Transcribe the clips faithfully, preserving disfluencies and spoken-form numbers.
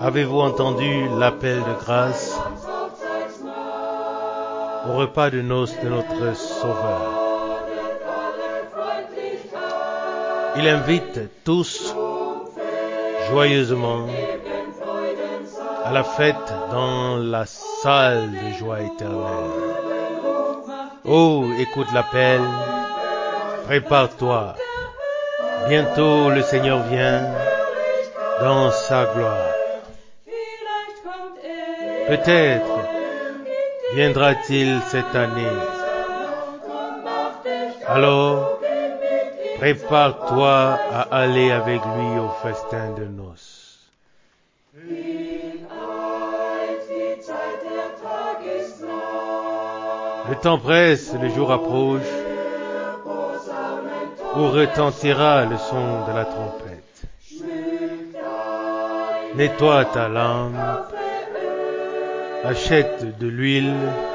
Avez-vous entendu l'appel de grâce au repas de noces de notre Sauveur? Il invite tous joyeusement à la fête dans la salle de joie éternelle. Oh, écoute l'appel, prépare-toi. Bientôt le Seigneur vient dans sa gloire. Peut-être viendra-t-il cette année. Alors, prépare-toi à aller avec lui au festin de noces. Le temps presse, le jour approche, où retentira le son de la trompette. Nettoie ta lampe, achète de l'huile.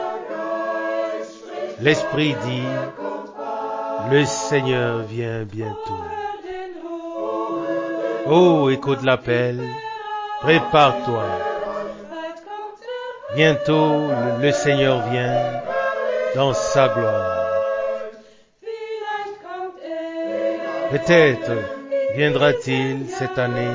L'Esprit dit, le Seigneur vient bientôt. Oh, écoute l'appel, prépare-toi. Bientôt, le, le Seigneur vient dans sa gloire. Peut-être viendra-t-il cette année.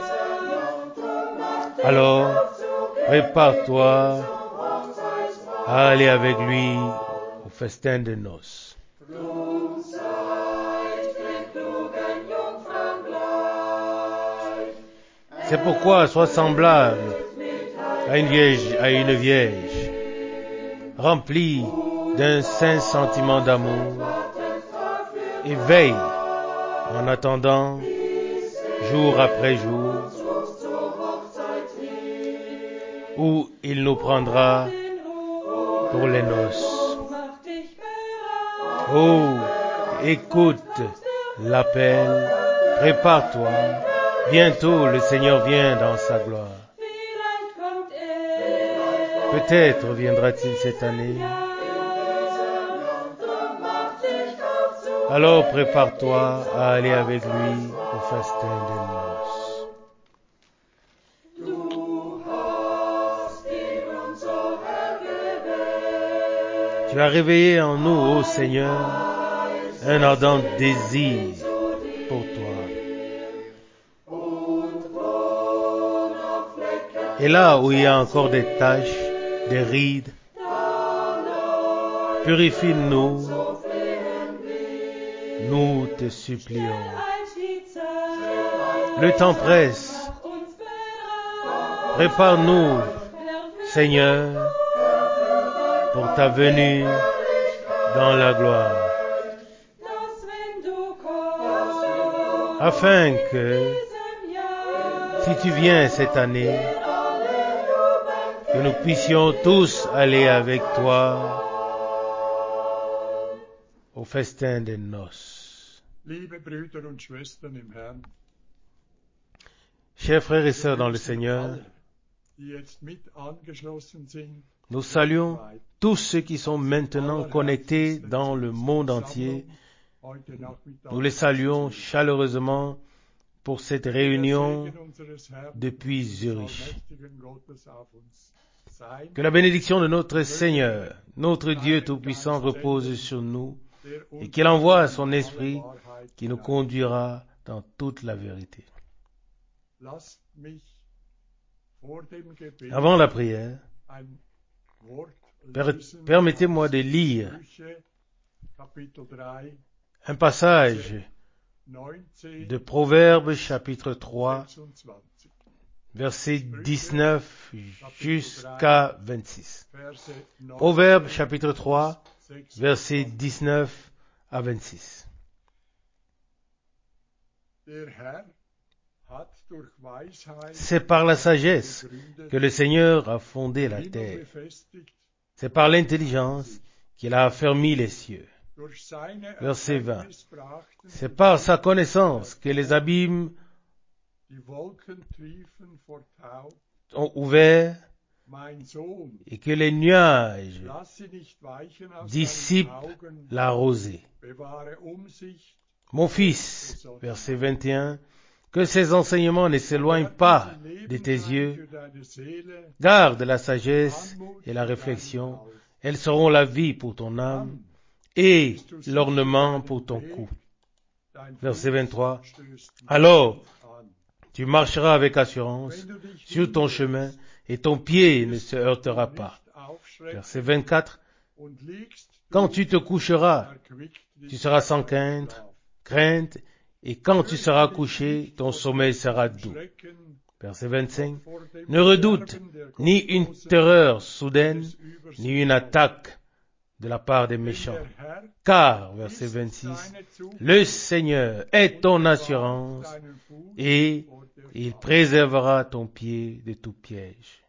Alors, prépare-toi à aller avec lui au festin de noces. C'est pourquoi sois semblable à une vierge, à une vierge, remplie d'un saint sentiment d'amour, et veille en attendant, jour après jour, où il nous prendra pour les noces. Oh, écoute l'appel, prépare-toi, bientôt le Seigneur vient dans sa gloire. Peut-être viendra-t-il cette année. Alors prépare-toi à aller avec lui au festin des noces. Tu as réveillé en nous, ô Seigneur, un ardent désir pour toi. Et là où il y a encore des taches, des rides, purifie-nous, nous te supplions. Le temps presse. Prépare-nous, Seigneur, pour ta venue dans la gloire. Afin que, si tu viens cette année, que nous puissions tous aller avec toi au festin des noces. Chers frères et sœurs dans le Seigneur, nous saluons tous ceux qui sont maintenant connectés dans le monde entier. Nous les saluons chaleureusement pour cette réunion depuis Zurich. Que la bénédiction de notre Seigneur, notre Dieu Tout-Puissant repose sur nous et qu'il envoie son Esprit qui nous conduira dans toute la vérité. Avant la prière, per- permettez-moi de lire un passage de Proverbes chapitre trois, versets dix-neuf jusqu'à vingt-six. Proverbes chapitre trois, versets dix-neuf à vingt-six. C'est par la sagesse que le Seigneur a fondé la terre. C'est par l'intelligence qu'il a affermi les cieux. Verset vingt. C'est par sa connaissance que les abîmes ont ouvert et que les nuages dissipent la rosée. Mon fils, verset vingt et un, Que ces enseignements ne s'éloignent pas de tes yeux. Garde la sagesse et la réflexion. Elles seront la vie pour ton âme et l'ornement pour ton cou. Verset vingt-trois. Alors, tu marcheras avec assurance sur ton chemin et ton pied ne se heurtera pas. Verset vingt-quatre. Quand tu te coucheras, tu seras sans crainte, crainte, et quand tu seras couché, ton sommeil sera doux. Verset vingt-cinq. Ne redoute ni une terreur soudaine, ni une attaque de la part des méchants. Car, verset vingt-six, le Seigneur est ton assurance et il préservera ton pied de tout piège.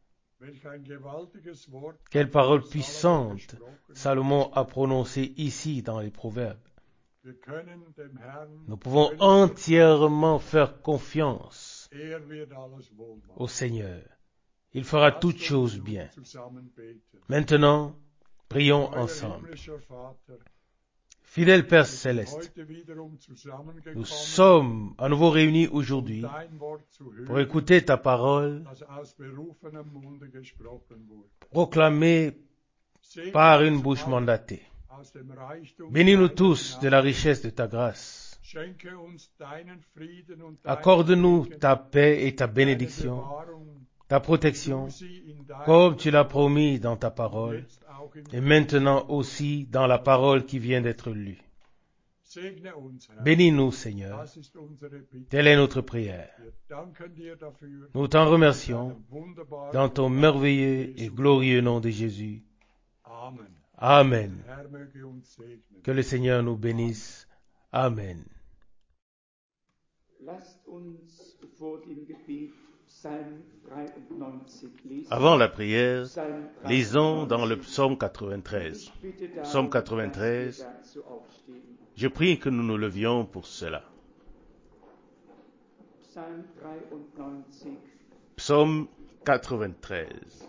Quelle parole puissante Salomon a prononcée ici dans les Proverbes. Nous pouvons entièrement faire confiance au Seigneur. Il fera toutes choses bien. Maintenant, prions ensemble. Fidèle Père Céleste, nous sommes à nouveau réunis aujourd'hui pour écouter ta parole proclamée par une bouche mandatée. Bénis-nous tous de la richesse de ta grâce. Accorde-nous ta paix et ta bénédiction, ta protection, comme tu l'as promis dans ta parole, et maintenant aussi dans la parole qui vient d'être lue. Bénis-nous, Seigneur. Telle est notre prière. Nous t'en remercions dans ton merveilleux et glorieux nom de Jésus. Amen. Que le Seigneur nous bénisse. Amen. Avant la prière, lisons dans le psaume quatre-vingt-treize. Psaume quatre-vingt-treize. Je prie que nous nous levions pour cela. Psaume quatre-vingt-treize.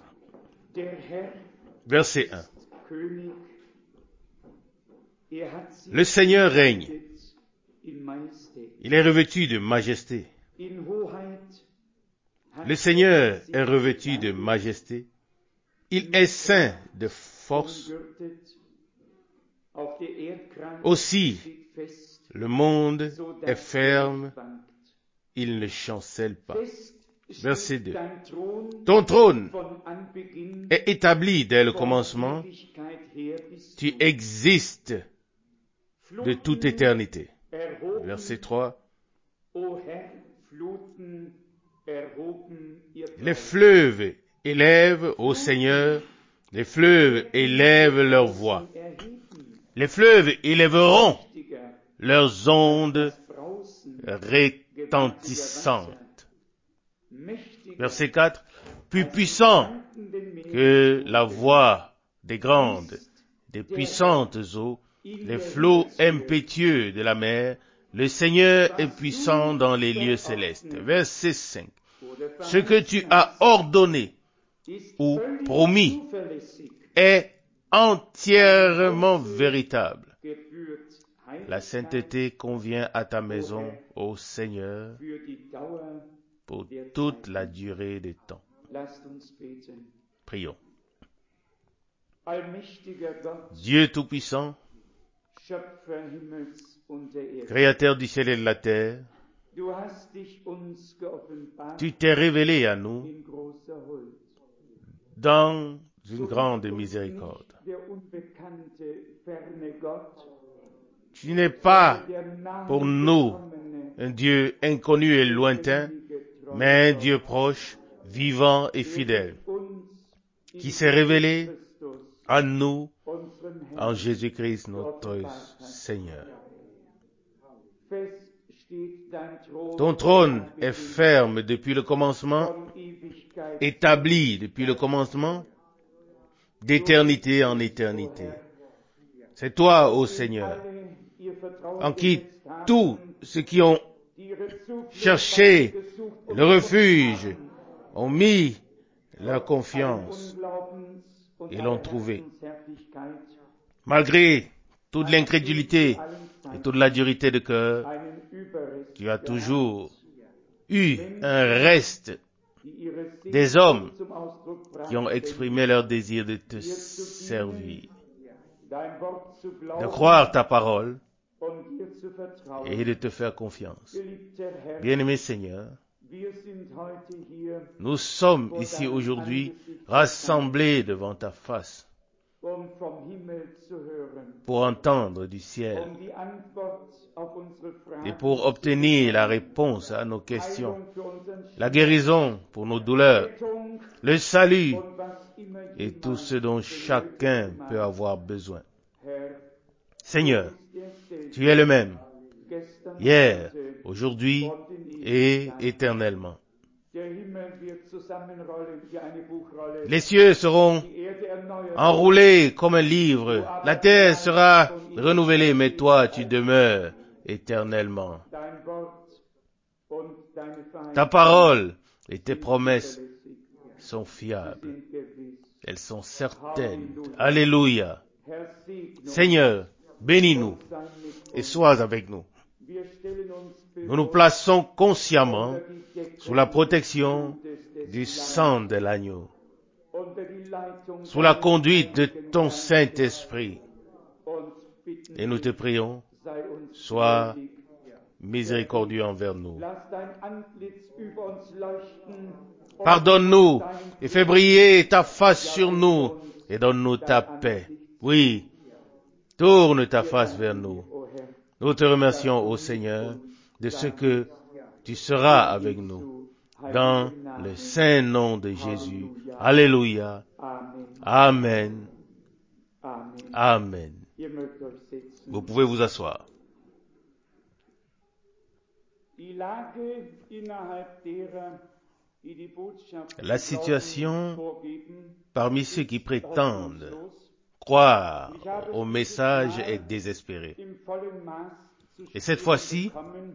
Verset un. Le Seigneur règne. Il est revêtu de majesté. Le Seigneur est revêtu de majesté. Il est ceint de force. Aussi, le monde est ferme. Il ne chancelle pas. Verset deux. Ton trône est établi dès le commencement. Tu existes de toute éternité. Verset trois. Les fleuves élèvent au Seigneur, les fleuves élèvent leur voix. Les fleuves élèveront leurs ondes retentissantes. Verset quatre. Plus puissant que la voix des grandes, des puissantes eaux, les flots impétueux de la mer, le Seigneur est puissant dans les lieux célestes. Verset cinq. Ce que tu as ordonné ou promis est entièrement véritable. La sainteté convient à ta maison, ô Seigneur, pour toute la durée des temps. Prions. Dieu Tout-Puissant, Créateur du ciel et de la terre, tu t'es révélé à nous dans une grande miséricorde. Tu n'es pas pour nous un Dieu inconnu et lointain, mais un Dieu proche, vivant et fidèle, qui s'est révélé à nous en Jésus-Christ notre Seigneur. Ton trône est ferme depuis le commencement, établi depuis le commencement, d'éternité en éternité. C'est toi, ô Seigneur, en qui tous ceux qui ont cherché le refuge ont mis leur confiance et l'ont trouvé. Malgré toute l'incrédulité et toute la dureté de cœur, tu as toujours eu un reste des hommes qui ont exprimé leur désir de te servir, de croire ta parole et de te faire confiance. Bien-aimé Seigneur, nous sommes ici aujourd'hui rassemblés devant ta face pour entendre du ciel et pour obtenir la réponse à nos questions, la guérison pour nos douleurs, le salut et tout ce dont chacun peut avoir besoin. Seigneur, tu es le même, hier, aujourd'hui et éternellement. Les cieux seront enroulés comme un livre, la terre sera renouvelée, mais toi tu demeures éternellement. Ta parole et tes promesses sont fiables, elles sont certaines. Alléluia. Seigneur, bénis-nous et sois avec nous. Nous nous plaçons consciemment sous la protection du sang de l'agneau, sous la conduite de ton Saint-Esprit. Et nous te prions, sois miséricordieux envers nous. Pardonne-nous et fais briller ta face sur nous et donne-nous ta paix. Oui, tourne ta face vers nous. Nous te remercions, ô Seigneur, de ce que tu seras avec nous. Dans le saint nom de Jésus. Alléluia. Amen. Amen. Vous pouvez vous asseoir. La situation parmi ceux qui prétendent croire au message est désespérée. Et cette fois-ci,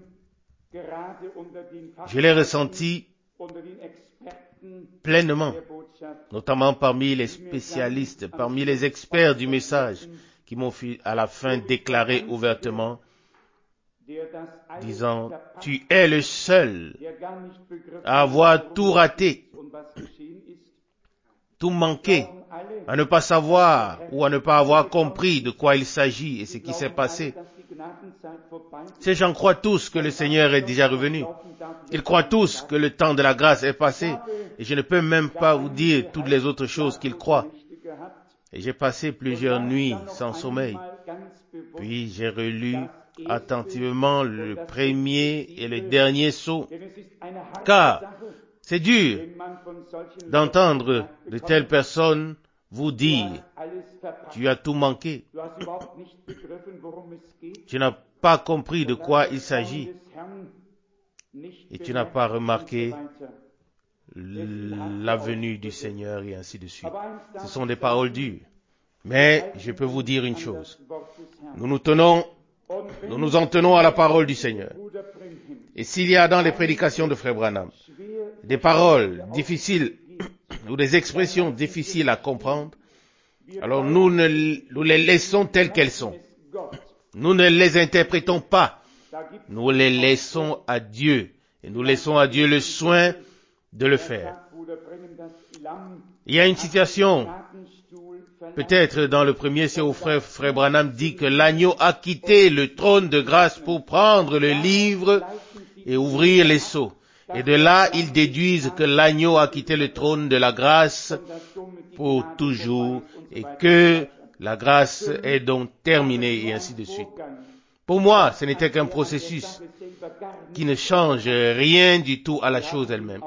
je l'ai ressenti pleinement, notamment parmi les spécialistes, parmi les experts du message, qui m'ont à la fin déclaré ouvertement, disant, tu es le seul à avoir tout raté, tout manqué, à ne pas savoir ou à ne pas avoir compris de quoi il s'agit et ce qui s'est passé. Ces gens croient tous que le Seigneur est déjà revenu. Ils croient tous que le temps de la grâce est passé. Et je ne peux même pas vous dire toutes les autres choses qu'ils croient. Et j'ai passé plusieurs nuits sans sommeil. Puis j'ai relu attentivement le premier et le dernier sceau. Car c'est dur d'entendre de telles personnes vous dire, tu as tout manqué. Tu n'as pas compris de quoi il s'agit. Et tu n'as pas remarqué la venue du Seigneur et ainsi de suite. Ce sont des paroles dures. Mais je peux vous dire une chose. Nous nous tenons, nous nous en tenons à la parole du Seigneur. Et s'il y a dans les prédications de Frère Branham des paroles difficiles ou des expressions difficiles à comprendre, alors nous, ne, nous les laissons telles qu'elles sont. Nous ne les interprétons pas. Nous les laissons à Dieu. Et nous laissons à Dieu le soin de le faire. Il y a une situation, peut-être dans le premier, c'est où frère, frère Branham dit que l'agneau a quitté le trône de grâce pour prendre le livre et ouvrir les sceaux. Et de là, ils déduisent que l'agneau a quitté le trône de la grâce pour toujours et que la grâce est donc terminée et ainsi de suite. Pour moi, ce n'était qu'un processus qui ne change rien du tout à la chose elle-même.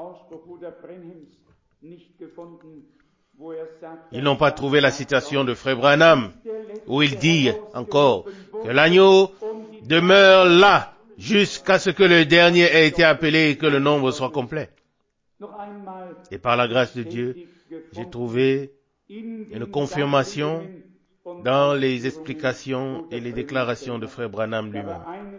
Ils n'ont pas trouvé la citation de Frère Branham où il dit encore que l'agneau demeure là jusqu'à ce que le dernier ait été appelé et que le nombre soit complet. Et par la grâce de Dieu, j'ai trouvé une confirmation dans les explications et les déclarations de Frère Branham lui-même.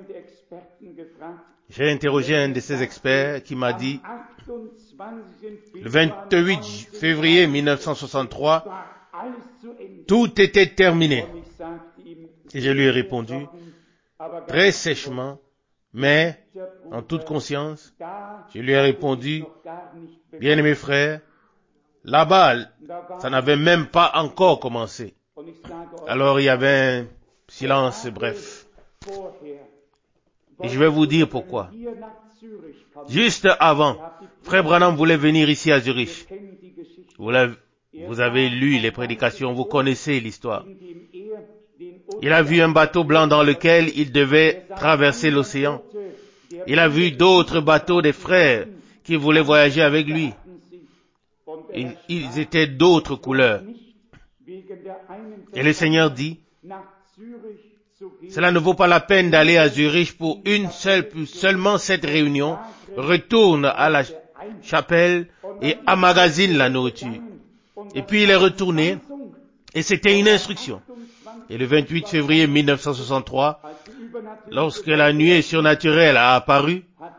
J'ai interrogé un de ces experts qui m'a dit, le vingt-huit février mille neuf cent soixante-trois, tout était terminé. Et je lui ai répondu, très sèchement, Mais, en toute conscience, je lui ai répondu, bien-aimé frère, là-bas, ça n'avait même pas encore commencé. Alors il y avait un silence bref. Et je vais vous dire pourquoi. Juste avant, frère Branham voulait venir ici à Zurich. Vous, vous avez lu les prédications, vous connaissez l'histoire. Il a vu un bateau blanc dans lequel il devait traverser l'océan. Il a vu d'autres bateaux des frères qui voulaient voyager avec lui. Ils, ils étaient d'autres couleurs. Et le Seigneur dit, cela ne vaut pas la peine d'aller à Zurich pour une seule, seulement cette réunion. Retourne à la chapelle et emmagasine la nourriture. Et puis il est retourné et c'était une instruction. Et le vingt-huit février mille neuf cent soixante-trois, lorsque la nuée surnaturelle a apparu,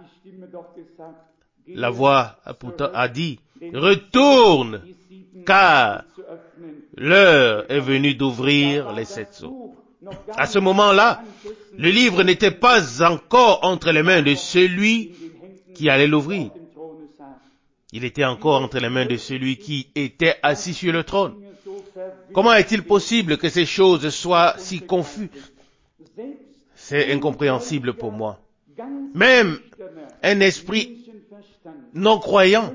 la voix a, pourtant, a dit, retourne, car l'heure est venue d'ouvrir les sept sceaux. À ce moment-là, le livre n'était pas encore entre les mains de celui qui allait l'ouvrir. Il était encore entre les mains de celui qui était assis sur le trône. Comment est-il possible que ces choses soient si confuses? C'est incompréhensible pour moi. Même un esprit non-croyant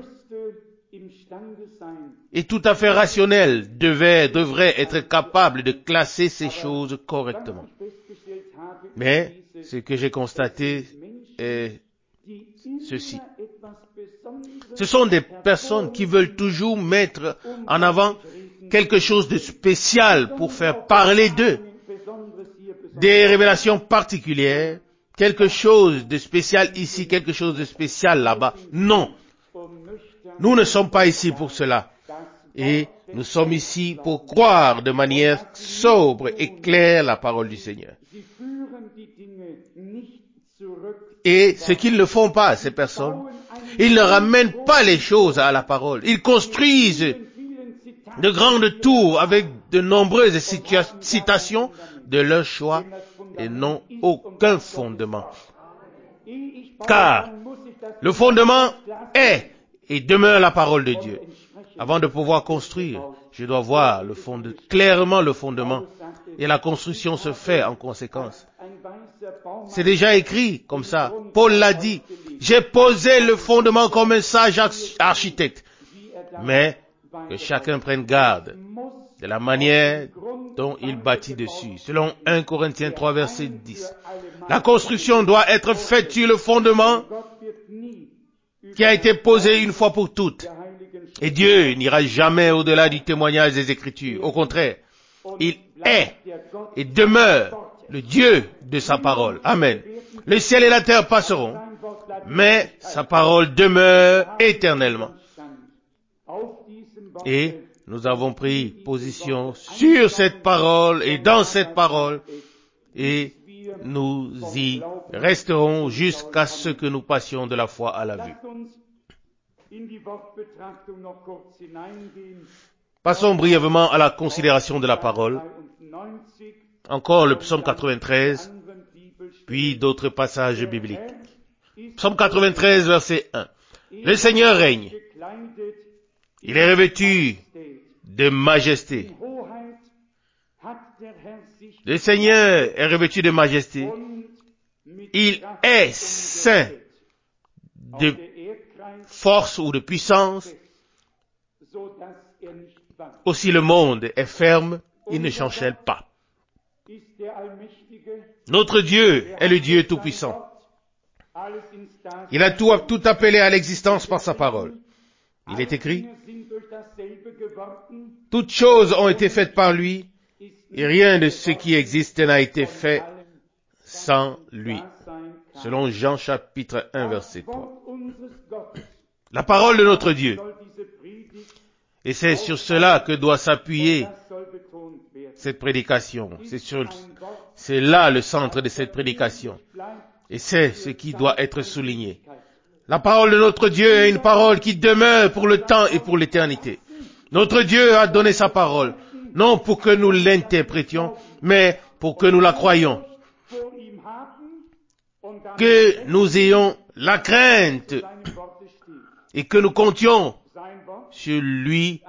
et tout à fait rationnel devait, devrait être capable de classer ces choses correctement. Mais ce que j'ai constaté est ceci. Ce sont des personnes qui veulent toujours mettre en avant quelque chose de spécial pour faire parler d'eux. Des révélations particulières, quelque chose de spécial ici, quelque chose de spécial là-bas. Non. Nous ne sommes pas ici pour cela. Et nous sommes ici pour croire de manière sobre et claire la parole du Seigneur. Et ce qu'ils ne font pas, ces personnes, ils ne ramènent pas les choses à la parole. Ils construisent de grandes tours avec de nombreuses situa- citations de leur choix et n'ont aucun fondement. Car le fondement est et demeure la parole de Dieu. Avant de pouvoir construire, je dois voir le fond de, clairement le fondement et la construction se fait en conséquence. C'est déjà écrit comme ça. Paul l'a dit. J'ai posé le fondement comme un sage architecte. Mais que chacun prenne garde de la manière dont il bâtit dessus. Selon un Corinthiens trois, verset dix. La construction doit être faite sur le fondement qui a été posé une fois pour toutes. Et Dieu n'ira jamais au-delà du témoignage des Écritures. Au contraire, il est et demeure le Dieu de sa parole. Amen. Le ciel et la terre passeront, mais sa parole demeure éternellement. Et nous avons pris position sur cette parole et dans cette parole, et nous y resterons jusqu'à ce que nous passions de la foi à la vue. Passons brièvement à la considération de la parole. Encore le psaume quatre-vingt-treize, puis d'autres passages bibliques. Psaume quatre-vingt-treize, verset un. Le Seigneur règne. Il est revêtu de majesté. Le Seigneur est revêtu de majesté. Il est saint de force ou de puissance. Aussi le monde est ferme, il ne chancelle pas. Notre Dieu est le Dieu tout-puissant. Il a tout, tout appelé à l'existence par sa parole. Il est écrit, toutes choses ont été faites par lui, et rien de ce qui existe n'a été fait sans lui. Selon Jean chapitre un, verset trois. La parole de notre Dieu. Et c'est sur cela que doit s'appuyer cette prédication. C'est sur, c'est là le centre de cette prédication. Et c'est ce qui doit être souligné. La parole de notre Dieu est une parole qui demeure pour le temps et pour l'éternité. Notre Dieu a donné sa parole, non pour que nous l'interprétions, mais pour que nous la croyions. que nous ayons la crainte et que nous comptions sur lui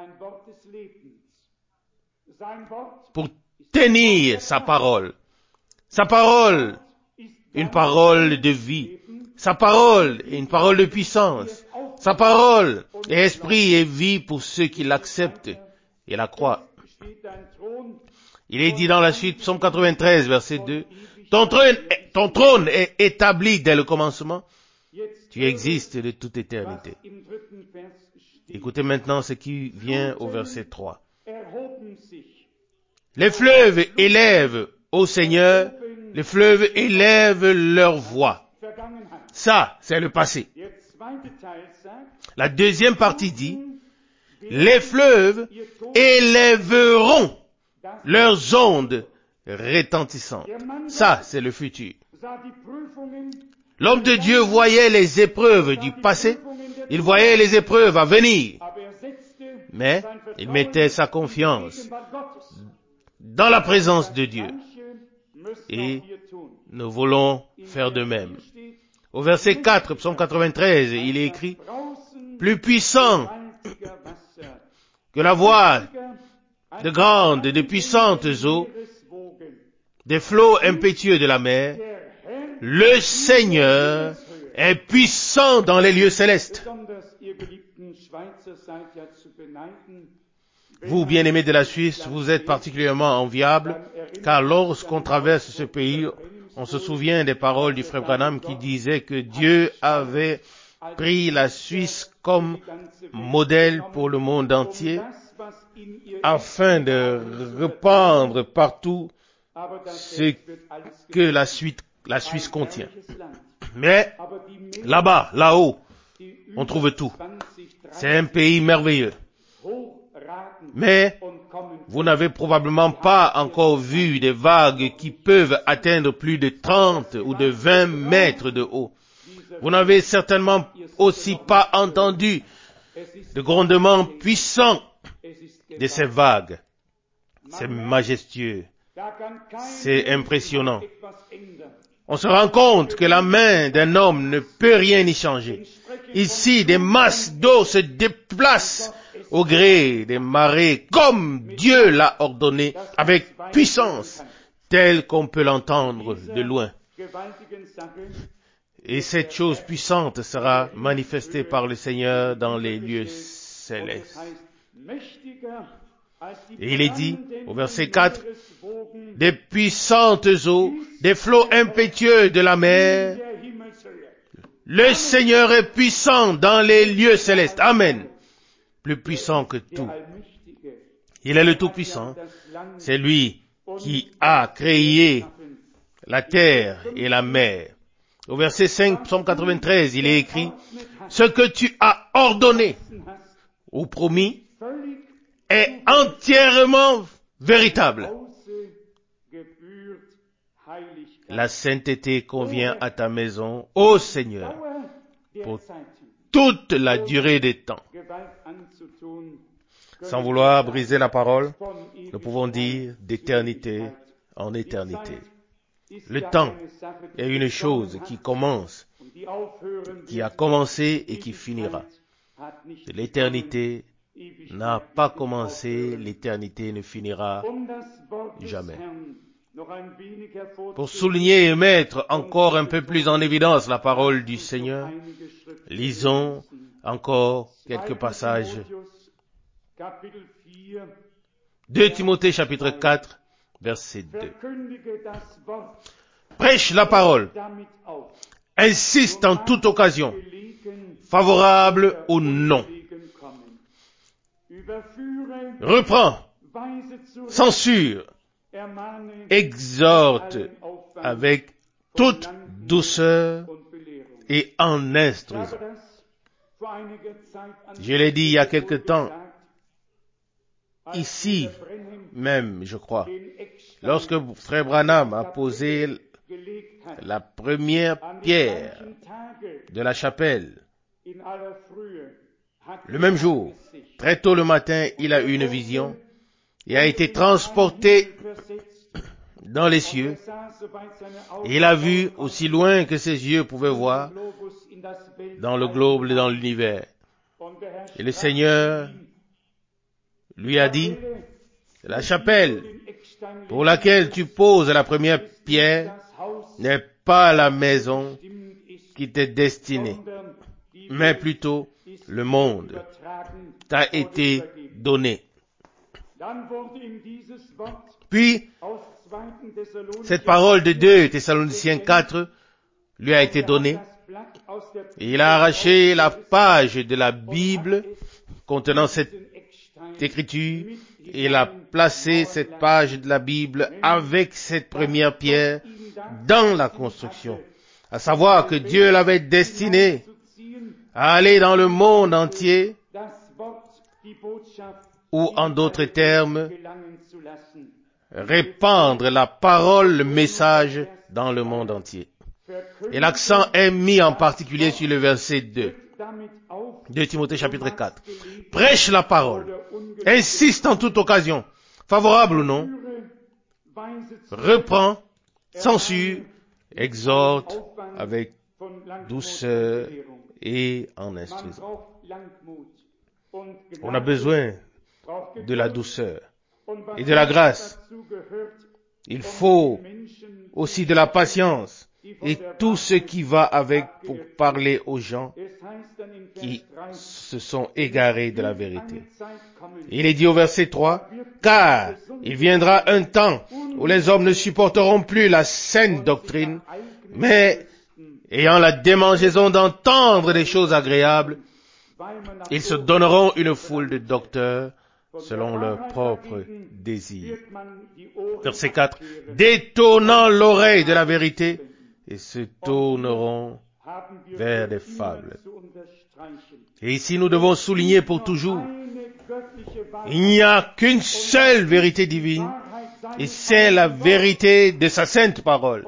pour tenir sa parole. Sa parole, une parole de vie. Sa parole est une parole de puissance. Sa parole est esprit et vie pour ceux qui l'acceptent et la croient. Il est dit dans la suite, psaume quatre-vingt-treize, verset deux, ton trône, ton trône est établi dès le commencement. Tu existes de toute éternité. Écoutez maintenant ce qui vient au verset trois. Les fleuves élèvent au Seigneur, les fleuves élèvent leur voix. Ça, c'est le passé. La deuxième partie dit, les fleuves élèveront leurs ondes retentissantes. Ça, c'est le futur. L'homme de Dieu voyait les épreuves du passé, il voyait les épreuves à venir, mais il mettait sa confiance dans la présence de Dieu. Et nous voulons faire de même. Au verset quatre, psaume quatre-vingt-treize, il est écrit, plus puissant que la voix de grandes et de puissantes eaux, des flots impétueux de la mer, le Seigneur est puissant dans les lieux célestes. Vous, bien-aimés de la Suisse, vous êtes particulièrement enviables, car lorsqu'on traverse ce pays, on se souvient des paroles du frère Branham qui disait que Dieu avait pris la Suisse comme modèle pour le monde entier, afin de répandre partout ce que la Suisse, la Suisse contient. Mais là-bas, là-haut, on trouve tout. C'est un pays merveilleux. Mais vous n'avez probablement pas encore vu des vagues qui peuvent atteindre plus de trente ou de vingt mètres de haut. Vous n'avez certainement aussi pas entendu de grondements puissants de ces vagues. C'est majestueux. C'est impressionnant. On se rend compte que la main d'un homme ne peut rien y changer. Ici, des masses d'eau se déplacent au gré des marées, comme Dieu l'a ordonné, avec puissance, tel qu'on peut l'entendre de loin. Et cette chose puissante sera manifestée par le Seigneur dans les lieux célestes. Et il est dit, au verset quatre, des puissantes eaux, des flots impétueux de la mer, le Seigneur est puissant dans les lieux célestes. Amen. Plus puissant que tout. Il est le Tout-Puissant. C'est lui qui a créé la terre et la mer. Au verset cinq, psaume quatre-vingt-treize, il est écrit, ce que tu as ordonné ou promis est entièrement véritable. La sainteté convient à ta maison, ô Seigneur, pour toute la durée des temps. Sans vouloir briser la parole, nous pouvons dire d'éternité en éternité. Le temps est une chose qui commence, qui a commencé et qui finira. L'éternité n'a pas commencé, l'éternité ne finira jamais. Pour souligner et mettre encore un peu plus en évidence la parole du Seigneur, lisons encore quelques passages. deux Timothée chapitre quatre, verset deux. Prêche la parole, insiste en toute occasion, favorable ou non. Reprends, censure, exhorte avec toute douceur et en instruisant. Je l'ai dit il y a quelque temps, ici même, je crois, lorsque frère Branham a posé la première pierre de la chapelle, le même jour, très tôt le matin, il a eu une vision et a été transporté dans les cieux, et il a vu aussi loin que ses yeux pouvaient voir dans le globe et dans l'univers. Et le Seigneur lui a dit, la chapelle pour laquelle tu poses la première pierre n'est pas la maison qui t'est destinée, mais plutôt le monde t'a été donné. Puis, cette parole de deux Thessaloniciens quatre lui a été donnée. Et il a arraché la page de la Bible contenant cette écriture et il a placé cette page de la Bible avec cette première pierre dans la construction. À savoir que Dieu l'avait destiné à aller dans le monde entier, ou en d'autres termes, répandre la parole, le message dans le monde entier. Et l'accent est mis en particulier sur le verset deux. deux Timothée chapitre quatre. Prêche la parole. Insiste en toute occasion, favorable ou non. Reprend, censure, exhorte avec douceur et en instruisant. On a besoin de la douceur et de la grâce. Il faut aussi de la patience et tout ce qui va avec pour parler aux gens qui se sont égarés de la vérité. Il est dit au verset trois, « Car il viendra un temps où les hommes ne supporteront plus la saine doctrine, mais ayant la démangeaison d'entendre des choses agréables, ils se donneront une foule de docteurs selon leur propre désir. » Verset quatre. « Détournant l'oreille de la vérité, et se tourneront vers des fables. » Et ici, nous devons souligner pour toujours, il n'y a qu'une seule vérité divine, et c'est la vérité de sa sainte parole.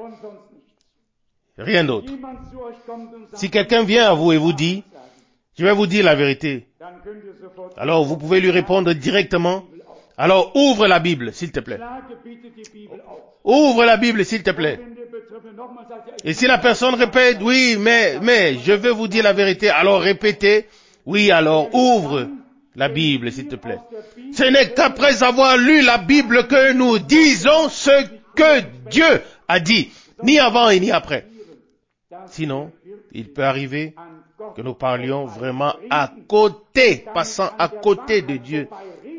Rien d'autre. Si quelqu'un vient à vous et vous dit, je vais vous dire la vérité, alors vous pouvez lui répondre directement, alors ouvre la Bible, s'il te plaît. Ouvre la Bible, s'il te plaît. Et si la personne répète, oui, mais, mais, je veux vous dire la vérité, alors répétez, oui, alors ouvre la Bible, s'il te plaît. Ce n'est qu'après avoir lu la Bible que nous disons ce que Dieu a dit, ni avant et ni après. Sinon, il peut arriver que nous parlions vraiment à côté, passant à côté de Dieu,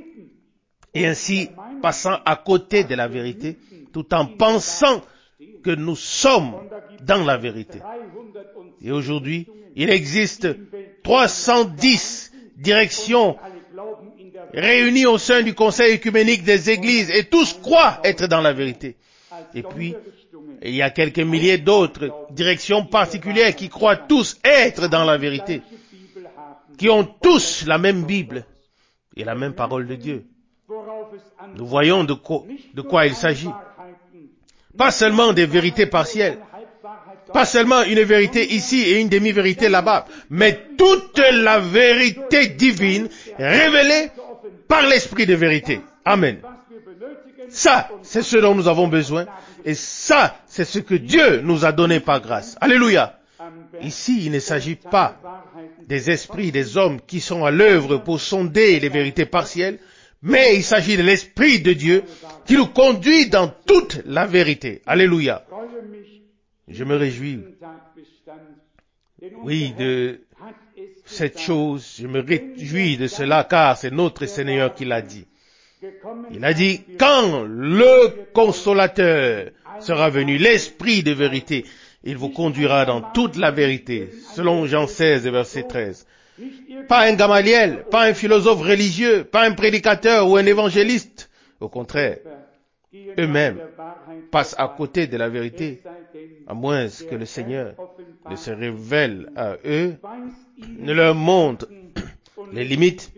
et ainsi passant à côté de la vérité, tout en pensant que nous sommes dans la vérité. Et aujourd'hui, il existe trois cent dix directions réunies au sein du Conseil œcuménique des Églises, et tous croient être dans la vérité. Et puis, il y a quelques milliers d'autres directions particulières qui croient tous être dans la vérité, qui ont tous la même Bible et la même parole de Dieu. Nous voyons de quoi, de quoi il s'agit. Pas seulement des vérités partielles, pas seulement une vérité ici et une demi-vérité là-bas, mais toute la vérité divine révélée par l'Esprit de vérité. Amen. Ça, c'est ce dont nous avons besoin. Et ça, c'est ce que Dieu nous a donné par grâce. Alléluia. Ici, il ne s'agit pas des esprits des hommes qui sont à l'œuvre pour sonder les vérités partielles, mais il s'agit de l'Esprit de Dieu qui nous conduit dans toute la vérité. Alléluia. Je me réjouis, oui, de cette chose. Je me réjouis de cela car c'est notre Seigneur qui l'a dit. Il a dit, quand le consolateur sera venu, l'Esprit de vérité, il vous conduira dans toute la vérité, selon Jean seize, verset treize. Pas un Gamaliel, pas un philosophe religieux, pas un prédicateur ou un évangéliste. Au contraire, eux-mêmes passent à côté de la vérité, à moins que le Seigneur ne se révèle à eux, ne leur montre les limites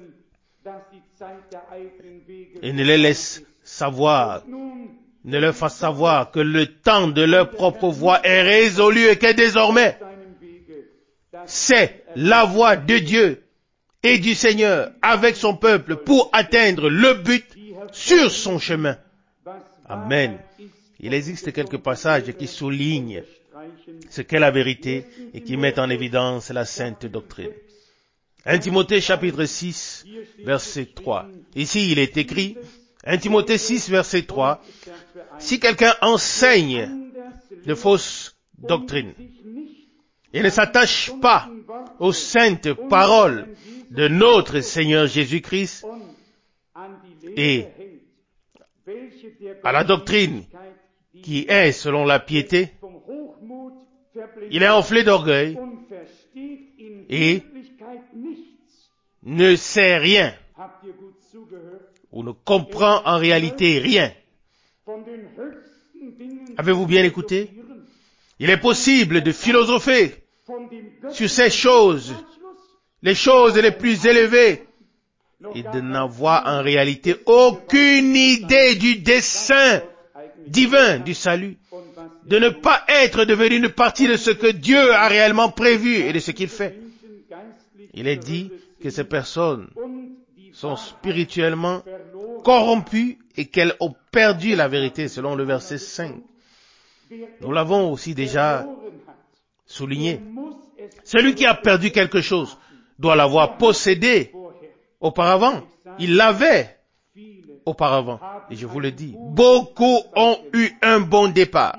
et ne les laisse savoir, ne leur fasse savoir que le temps de leur propre voie est résolu et que désormais, c'est la voie de Dieu et du Seigneur avec son peuple pour atteindre le but sur son chemin. Amen. Il existe quelques passages qui soulignent ce qu'est la vérité et qui mettent en évidence la sainte doctrine. premier Timothée chapitre six, verset trois. Ici, il est écrit, premier Timothée six, verset trois, « Si quelqu'un enseigne de fausses doctrines et ne s'attache pas aux saintes paroles de notre Seigneur Jésus-Christ et à la doctrine qui est selon la piété, il est enflé d'orgueil et ne sait rien ou ne comprend en réalité rien. » Avez-vous bien écouté? Il est possible de philosopher sur ces choses, les choses les plus élevées, et de n'avoir en réalité aucune idée du dessein divin du salut, de ne pas être devenu une partie de ce que Dieu a réellement prévu et de ce qu'il fait. Il est dit que ces personnes sont spirituellement corrompues et qu'elles ont perdu la vérité, selon le verset cinq. Nous l'avons aussi déjà souligné. Celui qui a perdu quelque chose doit l'avoir possédé auparavant. Il l'avait auparavant. Et je vous le dis, beaucoup ont eu un bon départ.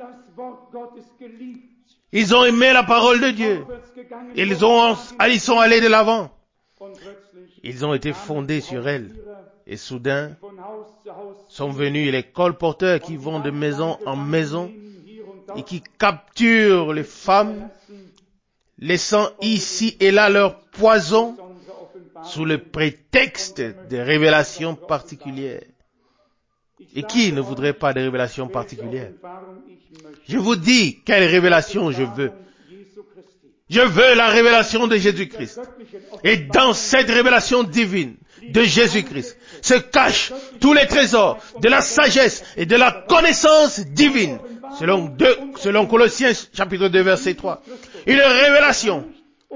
Ils ont aimé la parole de Dieu. Ils, ont, ils sont allés de l'avant. Ils ont été fondés sur elle. Et soudain, sont venus les colporteurs qui vont de maison en maison et qui capturent les femmes, laissant ici et là leur poison sous le prétexte de révélations particulières. Et qui ne voudrait pas de révélations particulières? Je vous dis quelle révélation je veux. Je veux la révélation de Jésus-Christ. Et dans cette révélation divine de Jésus-Christ se cachent tous les trésors de la sagesse et de la connaissance divine, selon, deux, selon Colossiens chapitre deux verset trois. Une révélation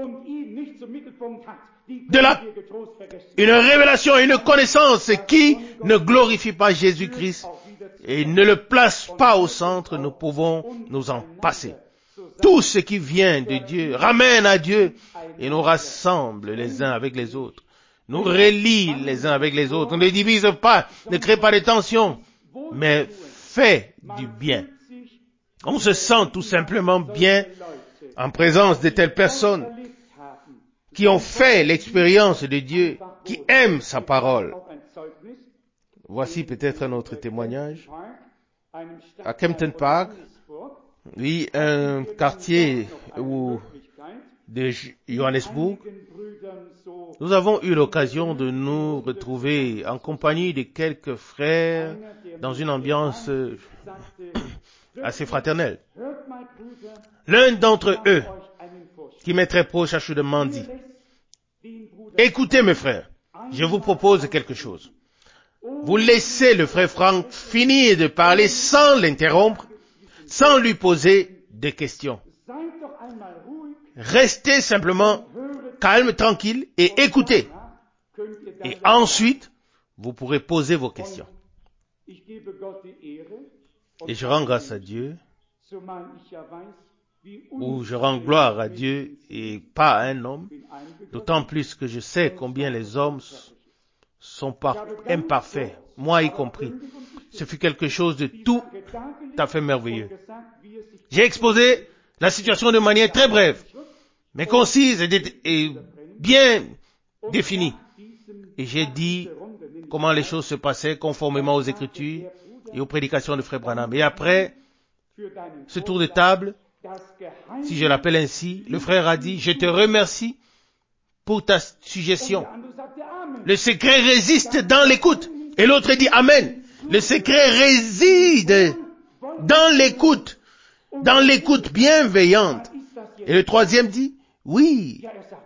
de la, une révélation et une connaissance qui ne glorifie pas Jésus-Christ et ne le place pas au centre, nous pouvons nous en passer. Tout ce qui vient de Dieu ramène à Dieu et nous rassemble les uns avec les autres. Nous relie les uns avec les autres. On ne divise pas, ne crée pas de tension, mais fait du bien. On se sent tout simplement bien en présence de telles personnes qui ont fait l'expérience de Dieu, qui aiment sa parole. Voici peut-être un autre témoignage. À Kempton Park, oui, un quartier où, de Johannesburg, nous avons eu l'occasion de nous retrouver en compagnie de quelques frères dans une ambiance assez fraternelle. L'un d'entre eux, qui m'est très proche, a chaudement dit, « Écoutez mes frères, je vous propose quelque chose. Vous laissez le frère Franck finir de parler sans l'interrompre, sans lui poser des questions. Restez simplement calme, tranquille et écoutez. Et ensuite, vous pourrez poser vos questions. » Et je rends grâce à Dieu, ou je rends gloire à Dieu et pas à un homme, d'autant plus que je sais combien les hommes sont par- imparfaits, moi y compris. Ce fut quelque chose de tout à fait merveilleux. J'ai exposé la situation de manière très brève, mais concise et, dé- et bien définie. Et j'ai dit comment les choses se passaient conformément aux Écritures et aux prédications de Frère Branham. Et après ce tour de table, si je l'appelle ainsi, le frère a dit, « Je te remercie pour ta suggestion. Le secret résiste dans l'écoute. » Et l'autre dit, « Amen. » Le secret réside dans l'écoute, dans l'écoute bienveillante. Et le troisième dit, « Oui. »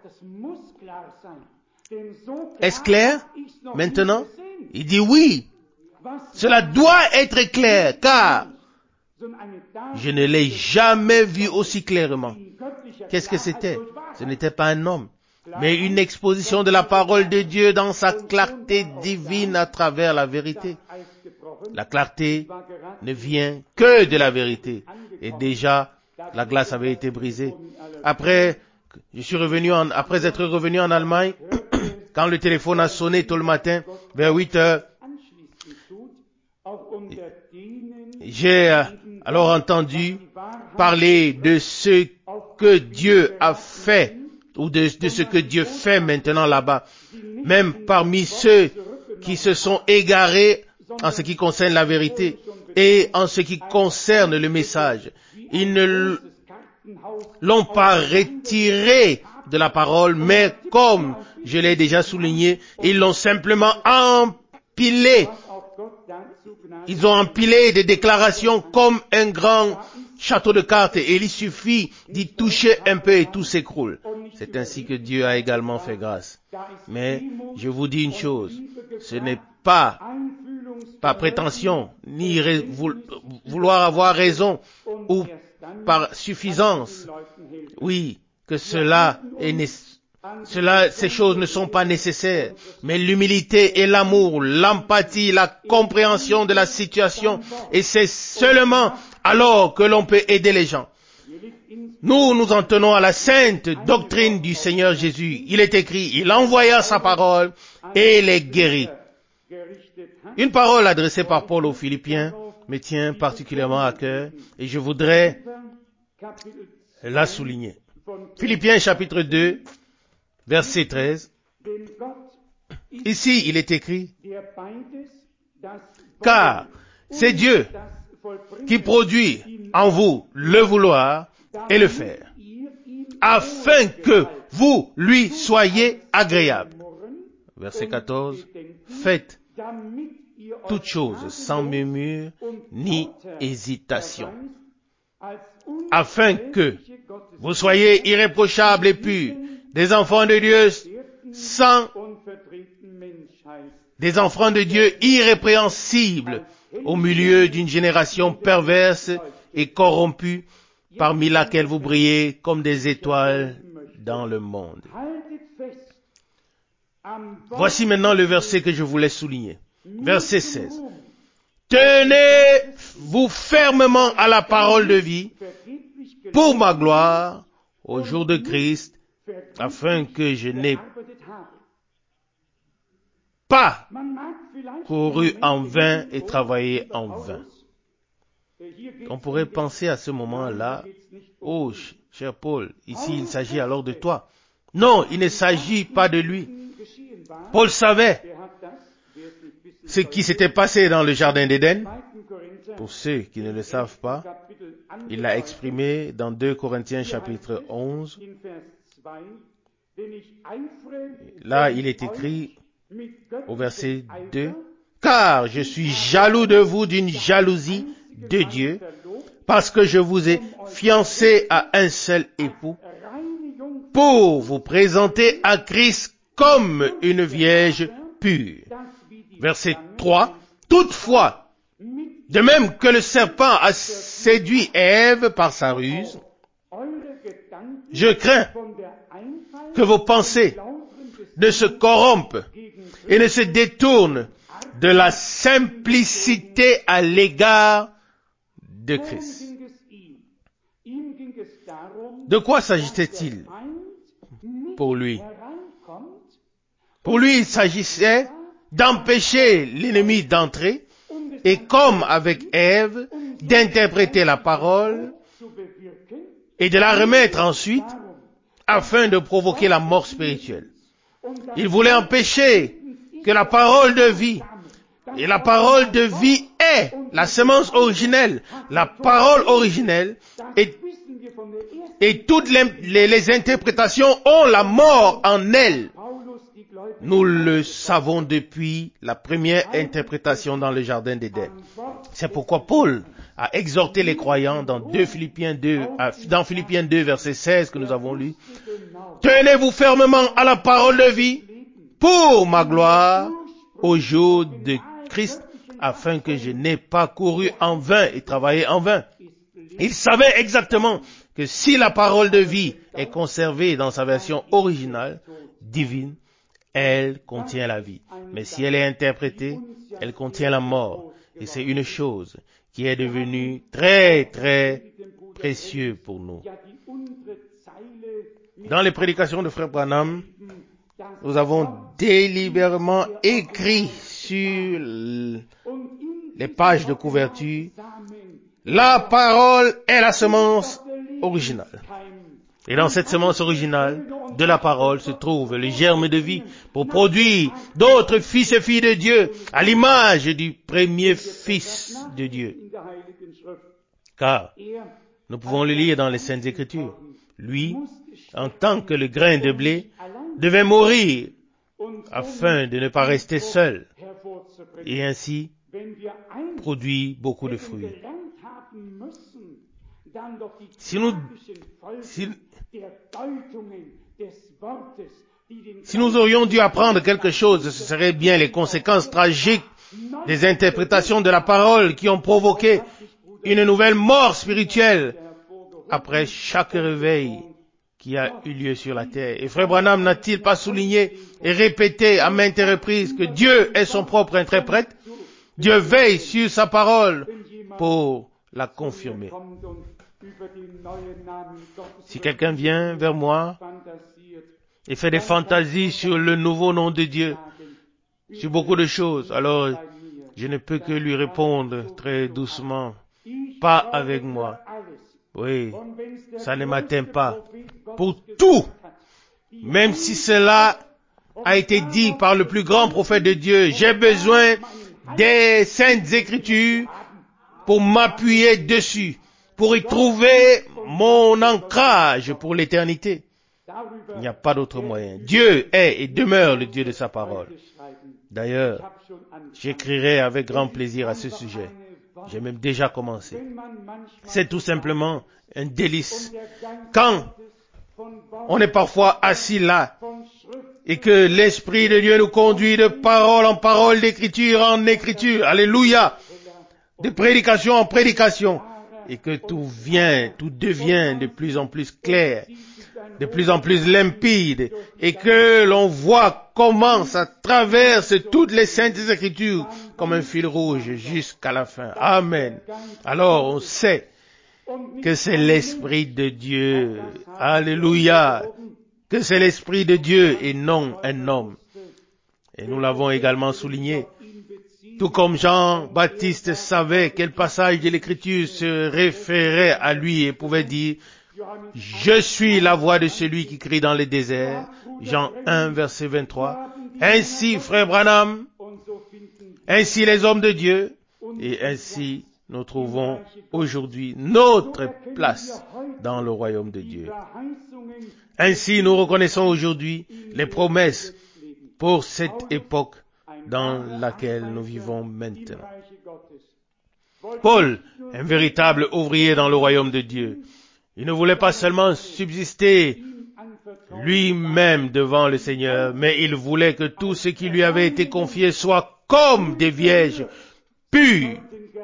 Est-ce clair maintenant? Il dit, « Oui. » Cela doit être clair, car je ne l'ai jamais vu aussi clairement. Qu'est-ce que c'était? Ce n'était pas un homme, mais une exposition de la parole de Dieu dans sa clarté divine à travers la vérité. La clarté ne vient que de la vérité. Et déjà, la glace avait été brisée. Après, je suis revenu en, après être revenu en Allemagne, quand le téléphone a sonné tôt le matin, vers huit heures, j'ai euh, alors entendu parler de ce que Dieu a fait, ou de, de ce que Dieu fait maintenant là-bas. Même parmi ceux qui se sont égarés en ce qui concerne la vérité et en ce qui concerne le message. Ils ne l'ont pas retiré de la parole, mais comme je l'ai déjà souligné, ils l'ont simplement empilé. Ils ont empilé des déclarations comme un grand château de cartes et il suffit d'y toucher un peu et tout s'écroule. C'est ainsi que Dieu a également fait grâce. Mais je vous dis une chose, ce n'est pas par prétention, ni ré- vouloir avoir raison ou par suffisance, oui, que cela est nécessaire. Cela, ces choses ne sont pas nécessaires, mais l'humilité et l'amour, l'empathie, la compréhension de la situation, et c'est seulement alors que l'on peut aider les gens. Nous nous en tenons à la sainte doctrine du Seigneur Jésus. Il est écrit, il envoya sa parole et les guérit. Une parole adressée par Paul aux Philippiens me tient particulièrement à cœur et je voudrais la souligner. Philippiens chapitre deux, verset treize. Ici, il est écrit, car c'est Dieu qui produit en vous le vouloir et le faire, afin que vous lui soyez agréable. Verset quatorze, faites toutes choses sans murmure ni hésitation, afin que vous soyez irréprochables et purs, des enfants de Dieu sans, des enfants de Dieu irrépréhensibles au milieu d'une génération perverse et corrompue, parmi laquelle vous brillez comme des étoiles dans le monde. Voici maintenant le verset que je voulais souligner. Verset seize. Tenez-vous fermement à la parole de vie pour ma gloire au jour de Christ, afin que je n'ai pas couru en vain et travaillé en vain. On pourrait penser à ce moment-là, oh, cher Paul, ici il s'agit alors de toi. Non, il ne s'agit pas de lui. Paul savait ce qui s'était passé dans le jardin d'Éden. Pour ceux qui ne le savent pas, il l'a exprimé dans deux Corinthiens chapitre onze. Là, il est écrit au verset deux, « Car je suis jaloux de vous d'une jalousie de Dieu, parce que je vous ai fiancé à un seul époux, pour vous présenter à Christ comme une vierge pure. » Verset trois, « Toutefois, de même que le serpent a séduit Ève par sa ruse, je crains que vos pensées ne se corrompent et ne se détournent de la simplicité à l'égard de Christ. » De quoi s'agissait-il pour lui? Pour lui, il s'agissait d'empêcher l'ennemi d'entrer et, comme avec Ève, d'interpréter la parole et de la remettre ensuite afin de provoquer la mort spirituelle. Il voulait empêcher que la parole de vie, et la parole de vie est la semence originelle, la parole originelle, et, et toutes les, les, les interprétations ont la mort en elles. Nous le savons depuis la première interprétation dans le jardin d'Éden. C'est pourquoi Paul a exhorté les croyants dans deux Philippiens deux, dans Philippiens deux, verset seize que nous avons lu. Tenez-vous fermement à la parole de vie pour ma gloire au jour de Christ, afin que je n'ai pas couru en vain et travaillé en vain. Il savait exactement que si la parole de vie est conservée dans sa version originale, divine, elle contient la vie. Mais si elle est interprétée, elle contient la mort. Et c'est une chose qui est devenue très, très précieuse pour nous. Dans les prédications de Frère Branham, nous avons délibérément écrit sur les pages de couverture, la parole est la semence originale. Et dans cette semence originale de la parole se trouve le germe de vie pour produire d'autres fils et filles de Dieu à l'image du premier fils de Dieu. Car nous pouvons le lire dans les Saintes Écritures. Lui, en tant que le grain de blé, devait mourir afin de ne pas rester seul et ainsi produire beaucoup de fruits. Si nous, si, si nous aurions dû apprendre quelque chose, ce serait bien les conséquences tragiques des interprétations de la parole qui ont provoqué une nouvelle mort spirituelle après chaque réveil qui a eu lieu sur la terre. Et Frère Branham n'a-t-il pas souligné et répété à maintes reprises que Dieu est son propre interprète? Dieu veille sur sa parole pour la confirmer. Si quelqu'un vient vers moi et fait des fantasies sur le nouveau nom de Dieu, sur beaucoup de choses, alors je ne peux que lui répondre très doucement, pas avec moi. Oui, ça ne m'atteint pas. Pour tout, même si cela a été dit par le plus grand prophète de Dieu, j'ai besoin des Saintes Écritures pour m'appuyer dessus, pour y trouver mon ancrage pour l'éternité. Il n'y a pas d'autre moyen. Dieu est et demeure le Dieu de sa parole. D'ailleurs, j'écrirai avec grand plaisir à ce sujet. J'ai même déjà commencé. C'est tout simplement un délice. Quand on est parfois assis là et que l'Esprit de Dieu nous conduit de parole en parole, d'écriture en écriture, alléluia, de prédication en prédication, et que tout vient, tout devient de plus en plus clair, de plus en plus limpide, et que l'on voit comment ça traverse toutes les saintes écritures comme un fil rouge jusqu'à la fin. Amen. Alors on sait que c'est l'Esprit de Dieu. Alléluia. Que c'est l'Esprit de Dieu et non un homme. Et nous l'avons également souligné. Tout comme Jean-Baptiste savait quel passage de l'Écriture se référait à lui et pouvait dire « Je suis la voix de celui qui crie dans le désert » Jean un, verset vingt-trois. Ainsi, frère Branham, ainsi les hommes de Dieu, et ainsi nous trouvons aujourd'hui notre place dans le royaume de Dieu. Ainsi, nous reconnaissons aujourd'hui les promesses pour cette époque dans laquelle nous vivons maintenant. Paul, un véritable ouvrier dans le royaume de Dieu, il ne voulait pas seulement subsister lui-même devant le Seigneur, mais il voulait que tout ce qui lui avait été confié soit comme des vierges, pures,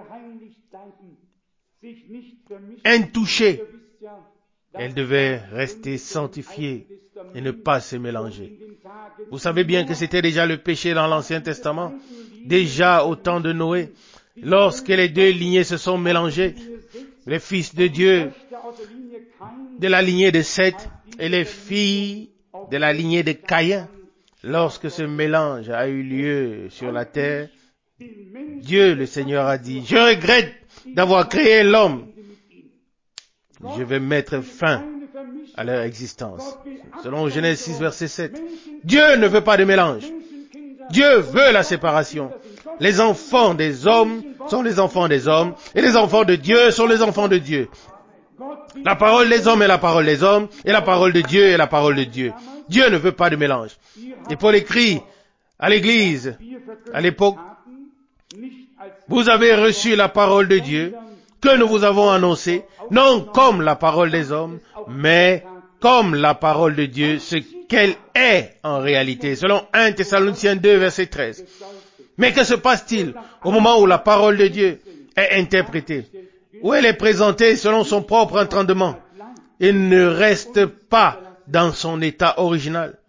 intouchées. Elles devaient rester sanctifiées et ne pas se mélanger. Vous savez bien que c'était déjà le péché dans l'Ancien Testament, déjà au temps de Noé, lorsque les deux lignées se sont mélangées, les fils de Dieu de la lignée de Seth et les filles de la lignée de Caïn. Lorsque ce mélange a eu lieu sur la terre, Dieu le Seigneur a dit, je regrette d'avoir créé l'homme. Je vais mettre fin à leur existence. Selon Genèse six, verset sept. Dieu ne veut pas de mélange. Dieu veut la séparation. Les enfants des hommes sont les enfants des hommes et les enfants de Dieu sont les enfants de Dieu. La parole des hommes est la parole des hommes et la parole de Dieu est la parole de Dieu. Dieu ne veut pas de mélange. Et Paul écrit à l'église, à l'époque, vous avez reçu la parole de Dieu que nous vous avons annoncée, non comme la parole des hommes, mais comme la parole de Dieu, ce qu'elle est en réalité, selon un Thessaloniciens deux, verset treize. Mais que se passe-t-il au moment où la parole de Dieu est interprétée, où elle est présentée selon son propre entendement et ne reste pas dans son état original,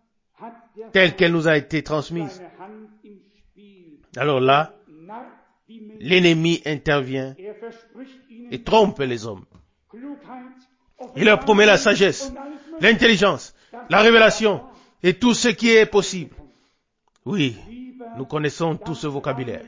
tel qu'elle nous a été transmise? Alors là, l'ennemi intervient et trompe les hommes. Il leur promet la sagesse, l'intelligence, la révélation et tout ce qui est possible. Oui, nous connaissons tout ce vocabulaire.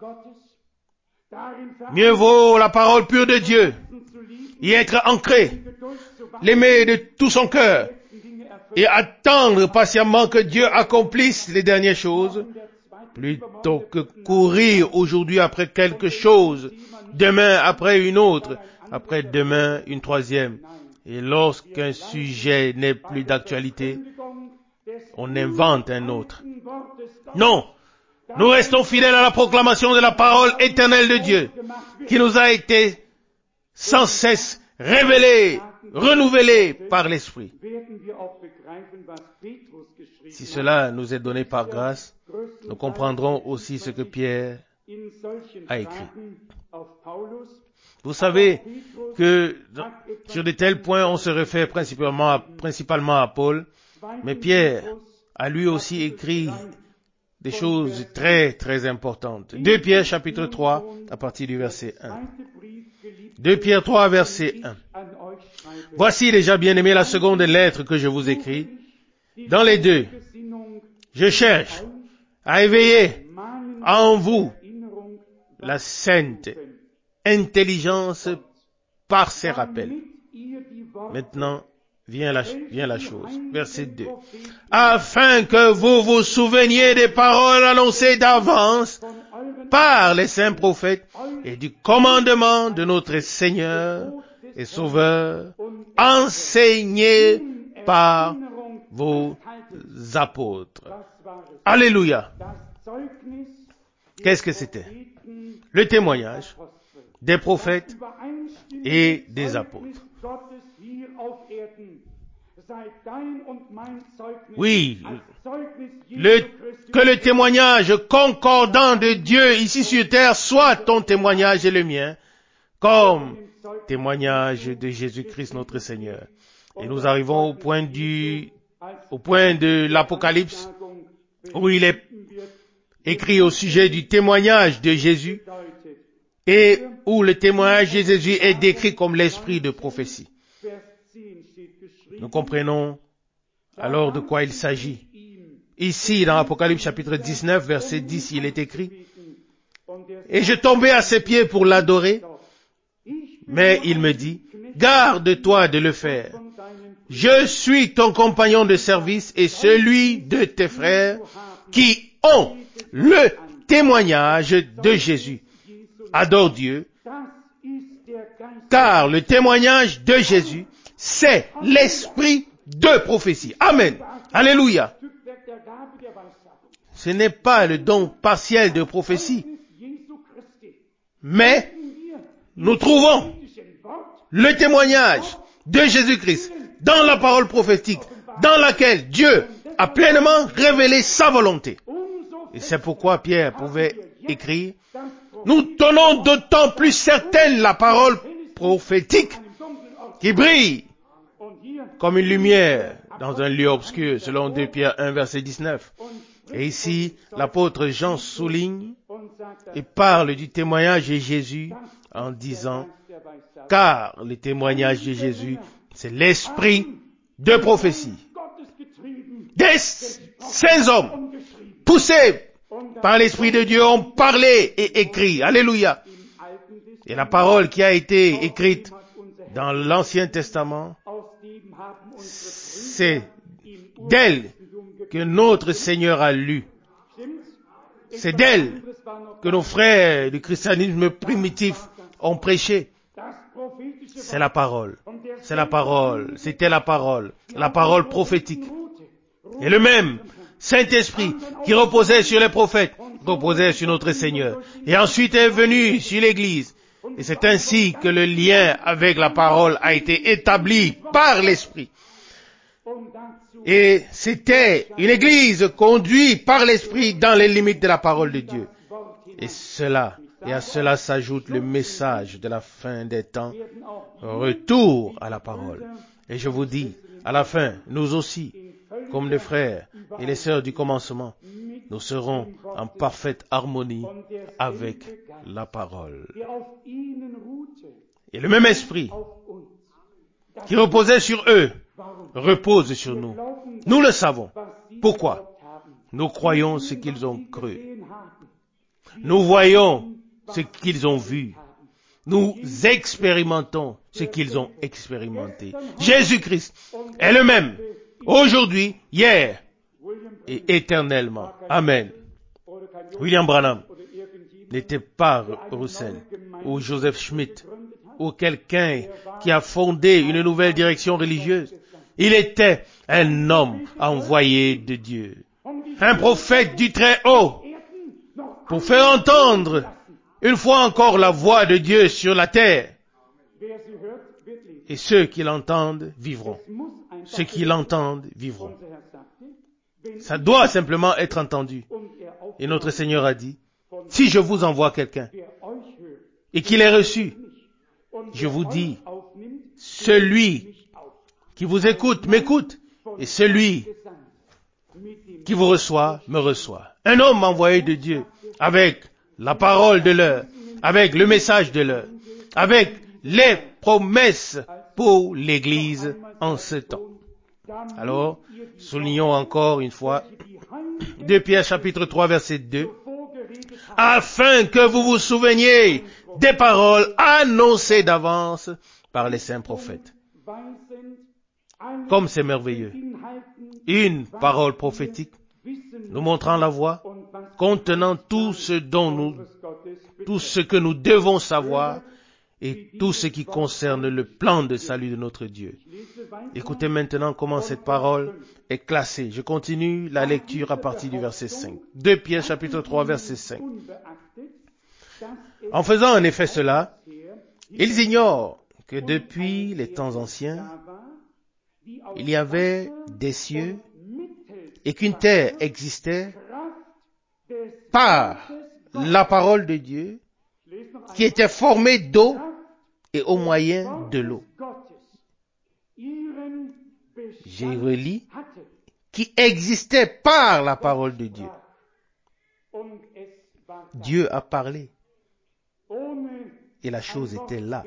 Mieux vaut la parole pure de Dieu, y être ancré, l'aimer de tout son cœur et attendre patiemment que Dieu accomplisse les dernières choses, plutôt que courir aujourd'hui après quelque chose, demain après une autre, après demain une troisième. Et lorsqu'un sujet n'est plus d'actualité, on invente un autre. Non! Nous restons fidèles à la proclamation de la parole éternelle de Dieu, qui nous a été sans cesse révélée, renouvelée par l'Esprit. Si cela nous est donné par grâce, nous comprendrons aussi ce que Pierre a écrit. Vous savez que sur de tels points, on se réfère principalement à, principalement à Paul, mais Pierre a lui aussi écrit des choses très, très importantes. deux Pierre chapitre trois, à partir du verset un. deux Pierre trois, verset un. Voici déjà, bien-aimés, la seconde lettre que je vous écris. Dans les deux, je cherche à éveiller en vous la sainte intelligence par ses rappels. Maintenant, vient la, vient la chose. Verset deux. Afin que vous vous souveniez des paroles annoncées d'avance par les saints prophètes et du commandement de notre Seigneur et Sauveur, enseigné par vos apôtres. Alléluia. Qu'est-ce que c'était? Le témoignage des prophètes et des apôtres. Oui, le, que le témoignage concordant de Dieu ici sur terre soit ton témoignage et le mien, comme témoignage de Jésus-Christ notre Seigneur. Et nous arrivons au point du, au point de l'Apocalypse, où il est écrit au sujet du témoignage de Jésus, et où le témoignage de Jésus est décrit comme l'esprit de prophétie. Nous comprenons alors de quoi il s'agit. Ici, dans Apocalypse chapitre dix-neuf, verset dix, il est écrit, « Et je tombais à ses pieds pour l'adorer, mais il me dit, « Garde-toi de le faire. Je suis ton compagnon de service et celui de tes frères qui ont le témoignage de Jésus. Adore Dieu, car le témoignage de Jésus, c'est l'esprit de prophétie. » Amen. Alléluia. Ce n'est pas le don partiel de prophétie, mais nous trouvons le témoignage de Jésus-Christ dans la parole prophétique, dans laquelle Dieu a pleinement révélé sa volonté. Et c'est pourquoi Pierre pouvait écrire, « Nous tenons d'autant plus certaine la parole prophétique qui brille comme une lumière dans un lieu obscur, selon deux Pierre un, verset dix-neuf. Et ici, l'apôtre Jean souligne et parle du témoignage de Jésus en disant, car le témoignage de Jésus, c'est l'esprit de prophétie. Des saints hommes, poussés par l'Esprit de Dieu, ont parlé et écrit. Alléluia. Et la parole qui a été écrite dans l'Ancien Testament, c'est d'elle que notre Seigneur a lu. C'est d'elle que nos frères du christianisme primitif ont prêché. C'est la parole. C'est la parole. C'était la parole. La parole prophétique. Et le même Saint-Esprit qui reposait sur les prophètes, reposait sur notre Seigneur. Et ensuite est venu sur l'Église. Et c'est ainsi que le lien avec la parole a été établi par l'Esprit. Et c'était une Église conduite par l'Esprit dans les limites de la parole de Dieu. Et cela, et à cela s'ajoute le message de la fin des temps, retour à la parole. Et je vous dis, à la fin, nous aussi, comme les frères et les sœurs du commencement, nous serons en parfaite harmonie avec la parole. Et le même esprit qui reposait sur eux repose sur nous. Nous le savons. Pourquoi? Nous croyons ce qu'ils ont cru. Nous voyons ce qu'ils ont vu. Nous expérimentons ce qu'ils ont expérimenté. Jésus-Christ est le même, aujourd'hui, hier et éternellement. Amen. William Branham n'était pas Russell ou Joseph Schmidt ou quelqu'un qui a fondé une nouvelle direction religieuse. Il était un homme envoyé de Dieu, un prophète du Très-Haut, pour faire entendre une fois encore la voix de Dieu sur la terre. Et ceux qui l'entendent vivront. Ceux qui l'entendent vivront. Ça doit simplement être entendu. Et notre Seigneur a dit, si je vous envoie quelqu'un et qu'il est reçu, je vous dis, celui qui vous écoute m'écoute et celui qui vous reçoit me reçoit. Un homme envoyé de Dieu avec la parole de l'heure, avec le message de l'heure, avec les promesses pour l'Église en ce temps. Alors, soulignons encore une fois, deux Pierre chapitre trois verset deux, afin que vous vous souveniez des paroles annoncées d'avance par les saints prophètes. Comme c'est merveilleux. Une parole prophétique nous montrant la voie, contenant tout ce dont nous, tout ce que nous devons savoir et tout ce qui concerne le plan de salut de notre Dieu. Écoutez maintenant comment cette parole est classée. Je continue la lecture à partir du verset cinq. deux Pierre chapitre trois verset cinq. En faisant en effet cela, ils ignorent que depuis les temps anciens, il y avait des cieux et qu'une terre existait par la parole de Dieu qui était formée d'eau et au moyen de l'eau. J'ai relis qui existait par la parole de Dieu. Dieu a parlé et la chose était là.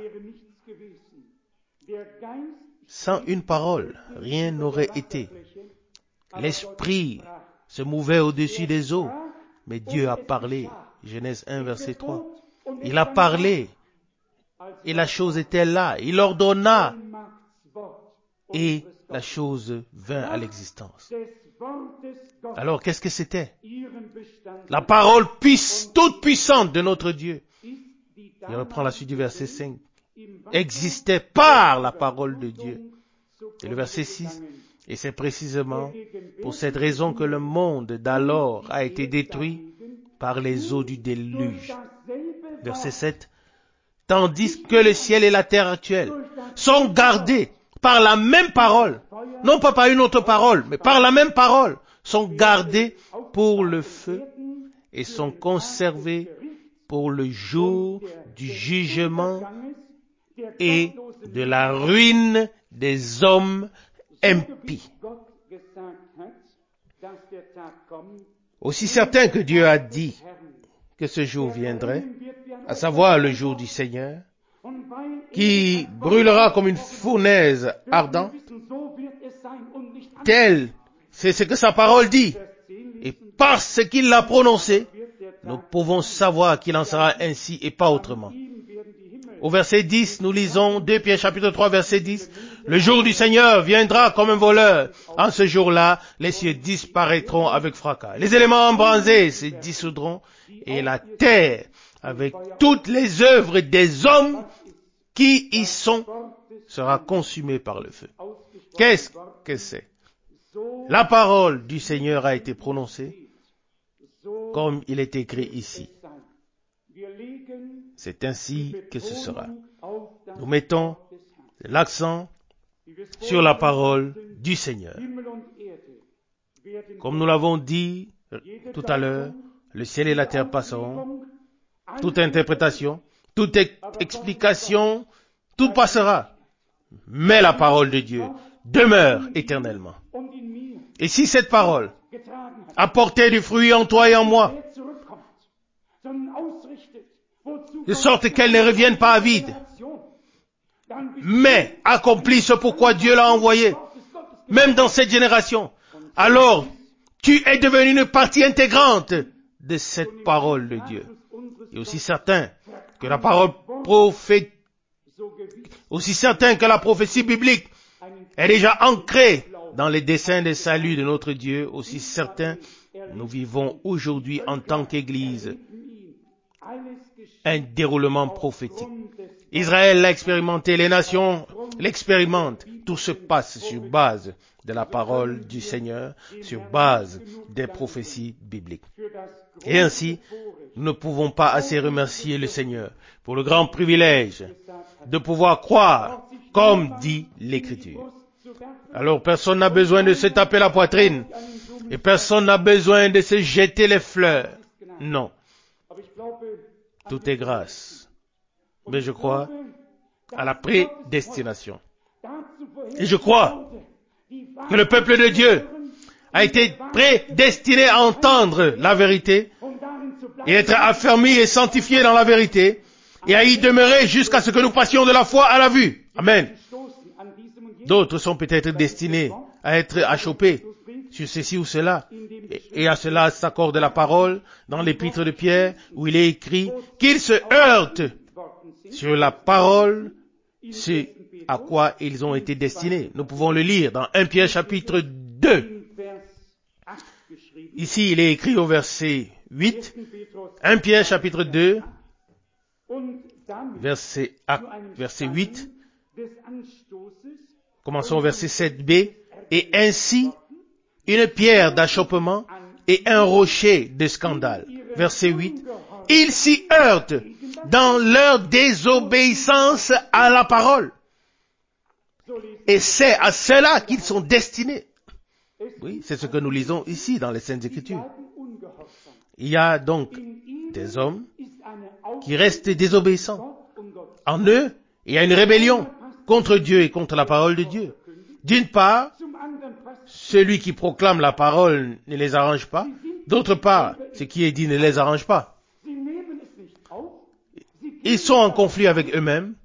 Sans une parole, rien n'aurait été. L'esprit se mouvait au-dessus des eaux, mais Dieu a parlé. Genèse un, verset trois. Il a parlé, et la chose était là. Il ordonna, et la chose vint à l'existence. Alors, qu'est-ce que c'était? La parole puisse, toute puissante de notre Dieu. Il reprend la suite du verset cinq. Existait par la parole de Dieu. Et le verset six. Et c'est précisément pour cette raison que le monde d'alors a été détruit par les eaux du déluge. Verset sept. Tandis que le ciel et la terre actuelle sont gardés par la même parole, non pas par une autre parole, mais par la même parole, sont gardés pour le feu et sont conservés pour le jour du jugement et de la ruine des hommes impies. Aussi certain que Dieu a dit que ce jour viendrait, à savoir le jour du Seigneur, qui brûlera comme une fournaise ardente, tel, c'est ce que sa parole dit. Et parce qu'il l'a prononcé, nous pouvons savoir qu'il en sera ainsi et pas autrement. Au verset dix, nous lisons deux Pierre chapitre trois verset dix. Le jour du Seigneur viendra comme un voleur. En ce jour-là, les cieux disparaîtront avec fracas. Les éléments embrasés se dissoudront et la terre, avec toutes les œuvres des hommes qui y sont, sera consumée par le feu. Qu'est-ce que c'est? La parole du Seigneur a été prononcée comme il est écrit ici. C'est ainsi que ce sera. Nous mettons l'accent sur la parole du Seigneur. Comme nous l'avons dit tout à l'heure, le ciel et la terre passeront, toute interprétation, toute explication, tout passera. Mais la parole de Dieu demeure éternellement. Et si cette parole a porté du fruit en toi et en moi, de sorte qu'elle ne revienne pas à vide, mais accomplit ce pourquoi Dieu l'a envoyé, même dans cette génération. Alors, tu es devenu une partie intégrante de cette parole de Dieu. Et aussi certain que la parole prophétique, aussi certain que la prophétie biblique est déjà ancrée dans les desseins de salut de notre Dieu, aussi certain nous vivons aujourd'hui en tant qu'Église un déroulement prophétique. Israël l'a expérimenté, les nations l'expérimentent. Tout se passe sur base de la parole du Seigneur, sur base des prophéties bibliques. Et ainsi, nous ne pouvons pas assez remercier le Seigneur pour le grand privilège de pouvoir croire comme dit l'Écriture. Alors personne n'a besoin de se taper la poitrine et personne n'a besoin de se jeter les fleurs. Non. Tout est grâce. Mais je crois à la prédestination. Et je crois que le peuple de Dieu a été prédestiné à entendre la vérité et être affermi et sanctifié dans la vérité et à y demeurer jusqu'à ce que nous passions de la foi à la vue. Amen. D'autres sont peut-être destinés à être achoppés sur ceci ou cela. Et à cela s'accorde la parole dans l'épître de Pierre où il est écrit qu'ils se heurtent sur la parole, ce à quoi ils ont été destinés. Nous pouvons le lire dans premier Pierre chapitre deux. Ici, il est écrit au verset huit. premier Pierre chapitre deux, verset, A, verset huit. Commençons au verset sept b. Et ainsi, une pierre d'achoppement et un rocher de scandale. Verset huit. Ils s'y heurtent dans leur désobéissance à la parole. Et c'est à cela qu'ils sont destinés. Oui, c'est ce que nous lisons ici dans les Saintes Écritures. Il y a donc des hommes qui restent désobéissants. En eux, il y a une rébellion contre Dieu et contre la parole de Dieu. D'une part, celui qui proclame la parole ne les arrange pas. D'autre part, ce qui est dit ne les arrange pas. Ils sont en conflit avec eux-mêmes.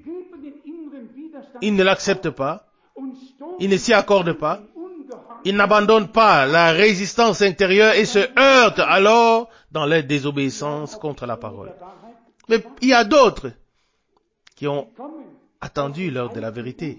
Ils ne l'acceptent pas. Ils ne s'y accordent pas. Ils n'abandonnent pas la résistance intérieure et se heurtent alors dans leur désobéissance contre la parole. Mais il y a d'autres qui ont attendu l'heure de la vérité.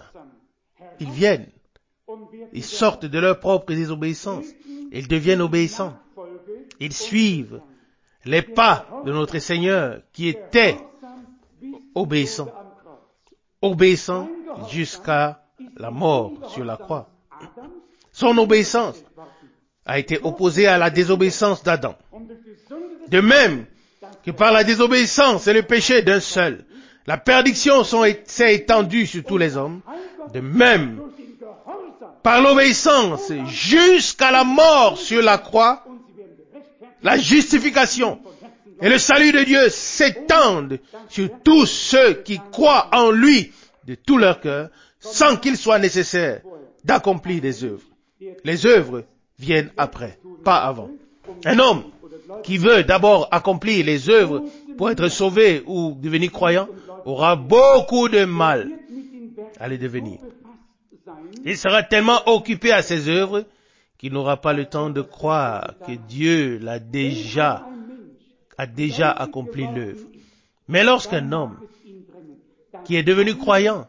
Ils viennent. Ils sortent de leur propre désobéissance. Ils deviennent obéissants. Ils suivent les pas de notre Seigneur qui était obéissant. Obéissant jusqu'à la mort sur la croix. Son obéissance a été opposée à la désobéissance d'Adam. De même que par la désobéissance et le péché d'un seul, la perdition s'est étendue sur tous les hommes. De même, par l'obéissance jusqu'à la mort sur la croix, la justification et le salut de Dieu s'étendent sur tous ceux qui croient en lui de tout leur cœur, sans qu'il soit nécessaire d'accomplir des œuvres. Les œuvres viennent après, pas avant. Un homme qui veut d'abord accomplir les œuvres pour être sauvé ou devenir croyant aura beaucoup de mal à les devenir. Il sera tellement occupé à ses œuvres qu'il n'aura pas le temps de croire que Dieu l'a déjà, a déjà accompli l'œuvre. Mais lorsqu'un homme qui est devenu croyant,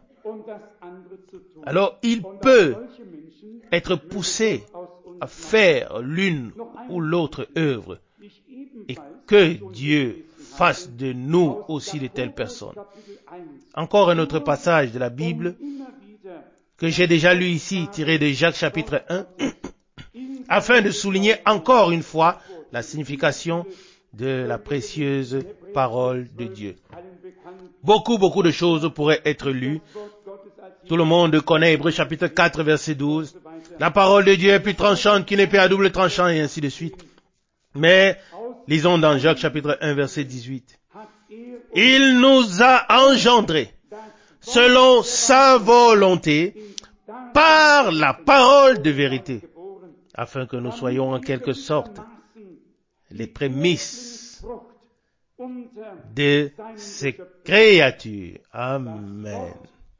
alors il peut être poussé à faire l'une ou l'autre œuvre et que Dieu fasse de nous aussi de telles personnes. Encore un autre passage de la Bible que j'ai déjà lu ici, tiré de Jacques chapitre un, afin de souligner encore une fois la signification de la précieuse parole de Dieu. Beaucoup, beaucoup de choses pourraient être lues. Tout le monde connaît Hébreux chapitre quatre, verset douze. La parole de Dieu est plus tranchante qu'une épée à double tranchant, et ainsi de suite. Mais, lisons dans Jacques chapitre un, verset dix-huit. Il nous a engendrés, selon sa volonté, par la parole de vérité, afin que nous soyons en quelque sorte les prémices de ses créatures. Amen.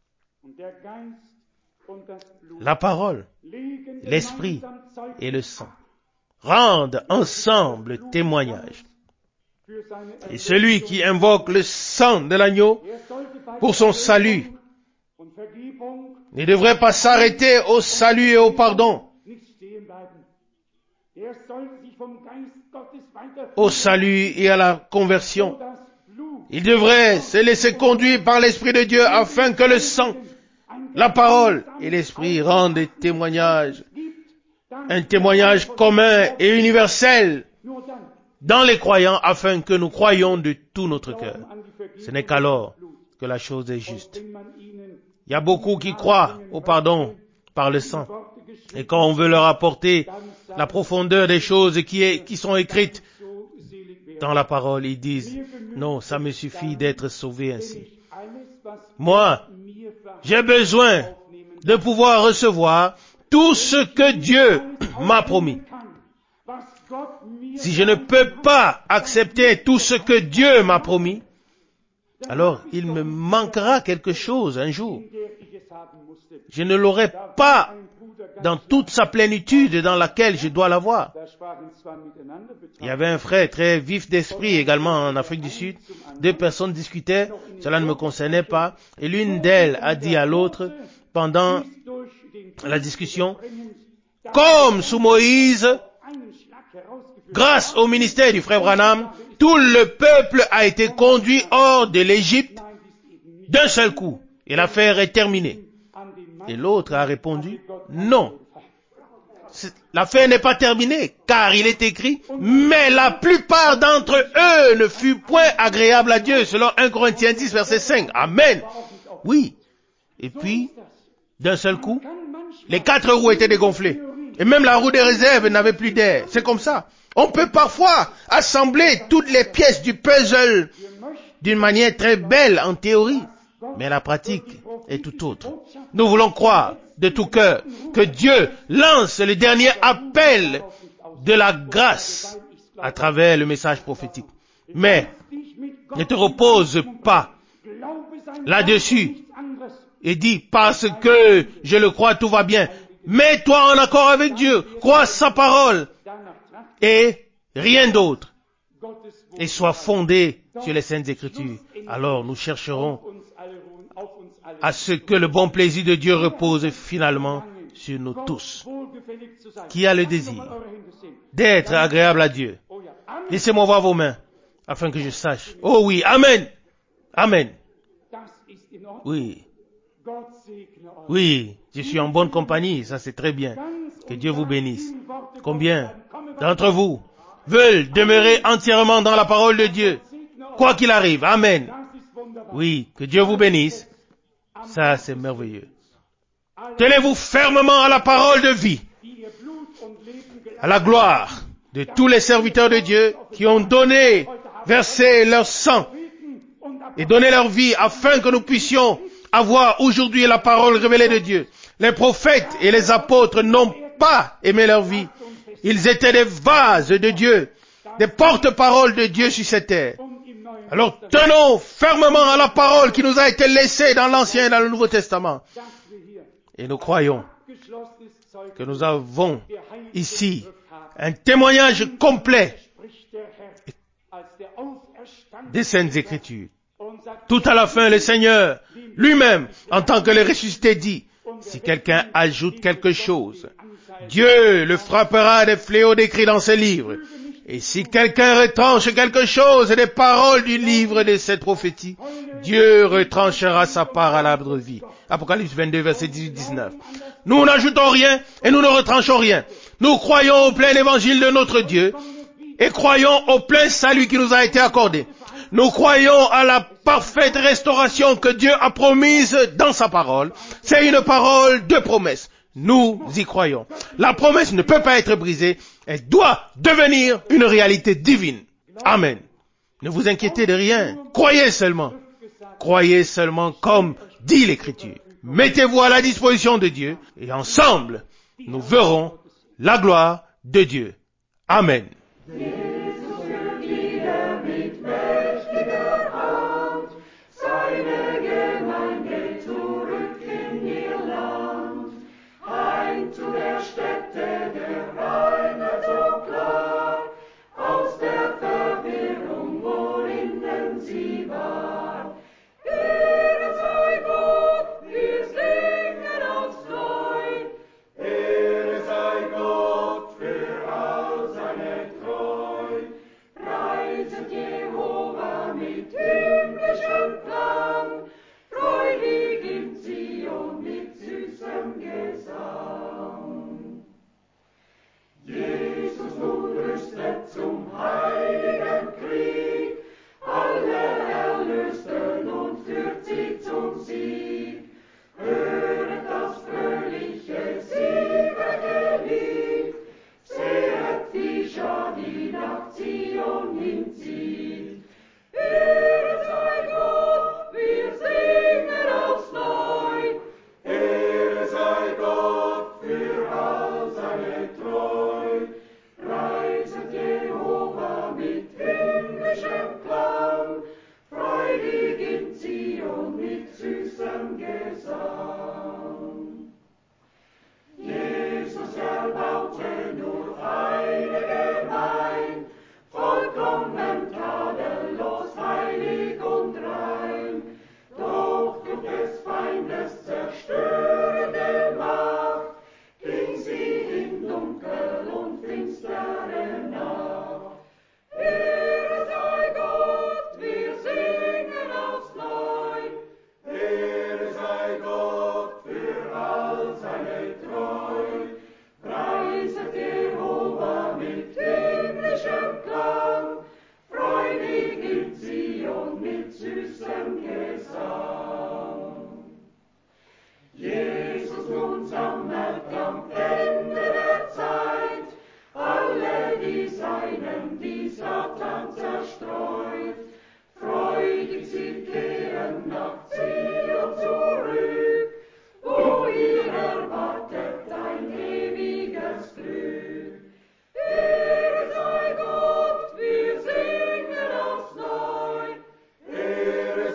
La parole, l'esprit et le sang rendent ensemble témoignage. Et celui qui invoque le sang de l'agneau pour son salut ne devrait pas s'arrêter au salut et au pardon, au salut et à la conversion. Il devrait se laisser conduire par l'Esprit de Dieu afin que le sang, la parole et l'Esprit rendent des témoignages, un témoignage commun et universel dans les croyants afin que nous croyions de tout notre cœur. Ce n'est qu'alors que la chose est juste. Il y a beaucoup qui croient au pardon par le sang. Et quand on veut leur apporter la profondeur des choses qui, est, qui sont écrites dans la parole, ils disent, non, ça me suffit d'être sauvé ainsi. Moi, j'ai besoin de pouvoir recevoir tout ce que Dieu m'a promis. Si je ne peux pas accepter tout ce que Dieu m'a promis, alors il me manquera quelque chose un jour. Je ne l'aurai pas dans toute sa plénitude dans laquelle je dois l'avoir. Il y avait un frère très vif d'esprit également en Afrique du Sud. Deux personnes discutaient, cela ne me concernait pas, et l'une d'elles a dit à l'autre pendant la discussion, comme sous Moïse, grâce au ministère du frère Branham, tout le peuple a été conduit hors de l'Égypte d'un seul coup, et l'affaire est terminée. Et l'autre a répondu, non, l'affaire n'est pas terminée, car il est écrit, mais la plupart d'entre eux ne furent point agréables à Dieu, selon un Corinthiens dix, verset cinq. Amen. Oui. Et puis, d'un seul coup, les quatre roues étaient dégonflées. Et même la roue de réserve n'avait plus d'air. C'est comme ça. On peut parfois assembler toutes les pièces du puzzle d'une manière très belle en théorie, mais la pratique est tout autre. Nous voulons croire de tout cœur que Dieu lance le dernier appel de la grâce à travers le message prophétique. Mais ne te repose pas là-dessus et dis parce que je le crois tout va bien. Mets-toi en accord avec Dieu, crois sa parole et rien d'autre. Et sois fondé sur les Saintes Écritures. Alors nous chercherons à ce que le bon plaisir de Dieu repose finalement sur nous tous. Qui a le désir d'être agréable à Dieu? Laissez-moi voir vos mains afin que je sache. Oh oui, Amen. Amen. Oui. Oui, je suis en bonne compagnie, ça c'est très bien. Que Dieu vous bénisse. Combien d'entre vous veulent demeurer entièrement dans la parole de Dieu, quoi qu'il arrive? Amen. Oui, que Dieu vous bénisse. Ça c'est merveilleux. Tenez-vous fermement à la parole de vie, à la gloire de tous les serviteurs de Dieu qui ont donné, versé leur sang et donné leur vie afin que nous puissions avoir aujourd'hui la parole révélée de Dieu. Les prophètes et les apôtres n'ont pas aimé leur vie. Ils étaient des vases de Dieu, des porte-paroles de Dieu sur cette terre. Alors tenons fermement à la parole qui nous a été laissée dans l'Ancien et dans le Nouveau Testament. Et nous croyons que nous avons ici un témoignage complet des Saintes Écritures. Tout à la fin, le Seigneur lui-même, en tant que le ressuscité, dit, si quelqu'un ajoute quelque chose, Dieu le frappera des fléaux décrits dans ce livre. Et si quelqu'un retranche quelque chose des paroles du livre de cette prophétie, Dieu retranchera sa part à l'arbre de vie. Apocalypse vingt-deux, verset dix-huit dix-neuf. Nous n'ajoutons rien et nous ne retranchons rien. Nous croyons au plein évangile de notre Dieu et croyons au plein salut qui nous a été accordé. Nous croyons à la parfaite restauration que Dieu a promise dans sa parole. C'est une parole de promesse. Nous y croyons. La promesse ne peut pas être brisée. Elle doit devenir une réalité divine. Amen. Ne vous inquiétez de rien. Croyez seulement. Croyez seulement comme dit l'Écriture. Mettez-vous à la disposition de Dieu et ensemble, nous verrons la gloire de Dieu. Amen.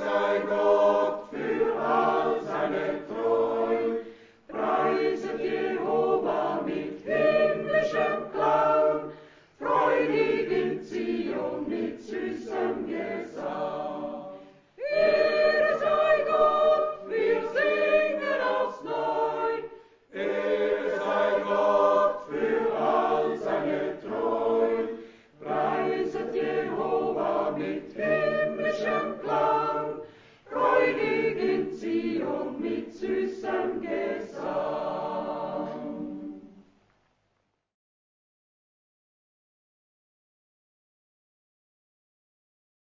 sei Gott.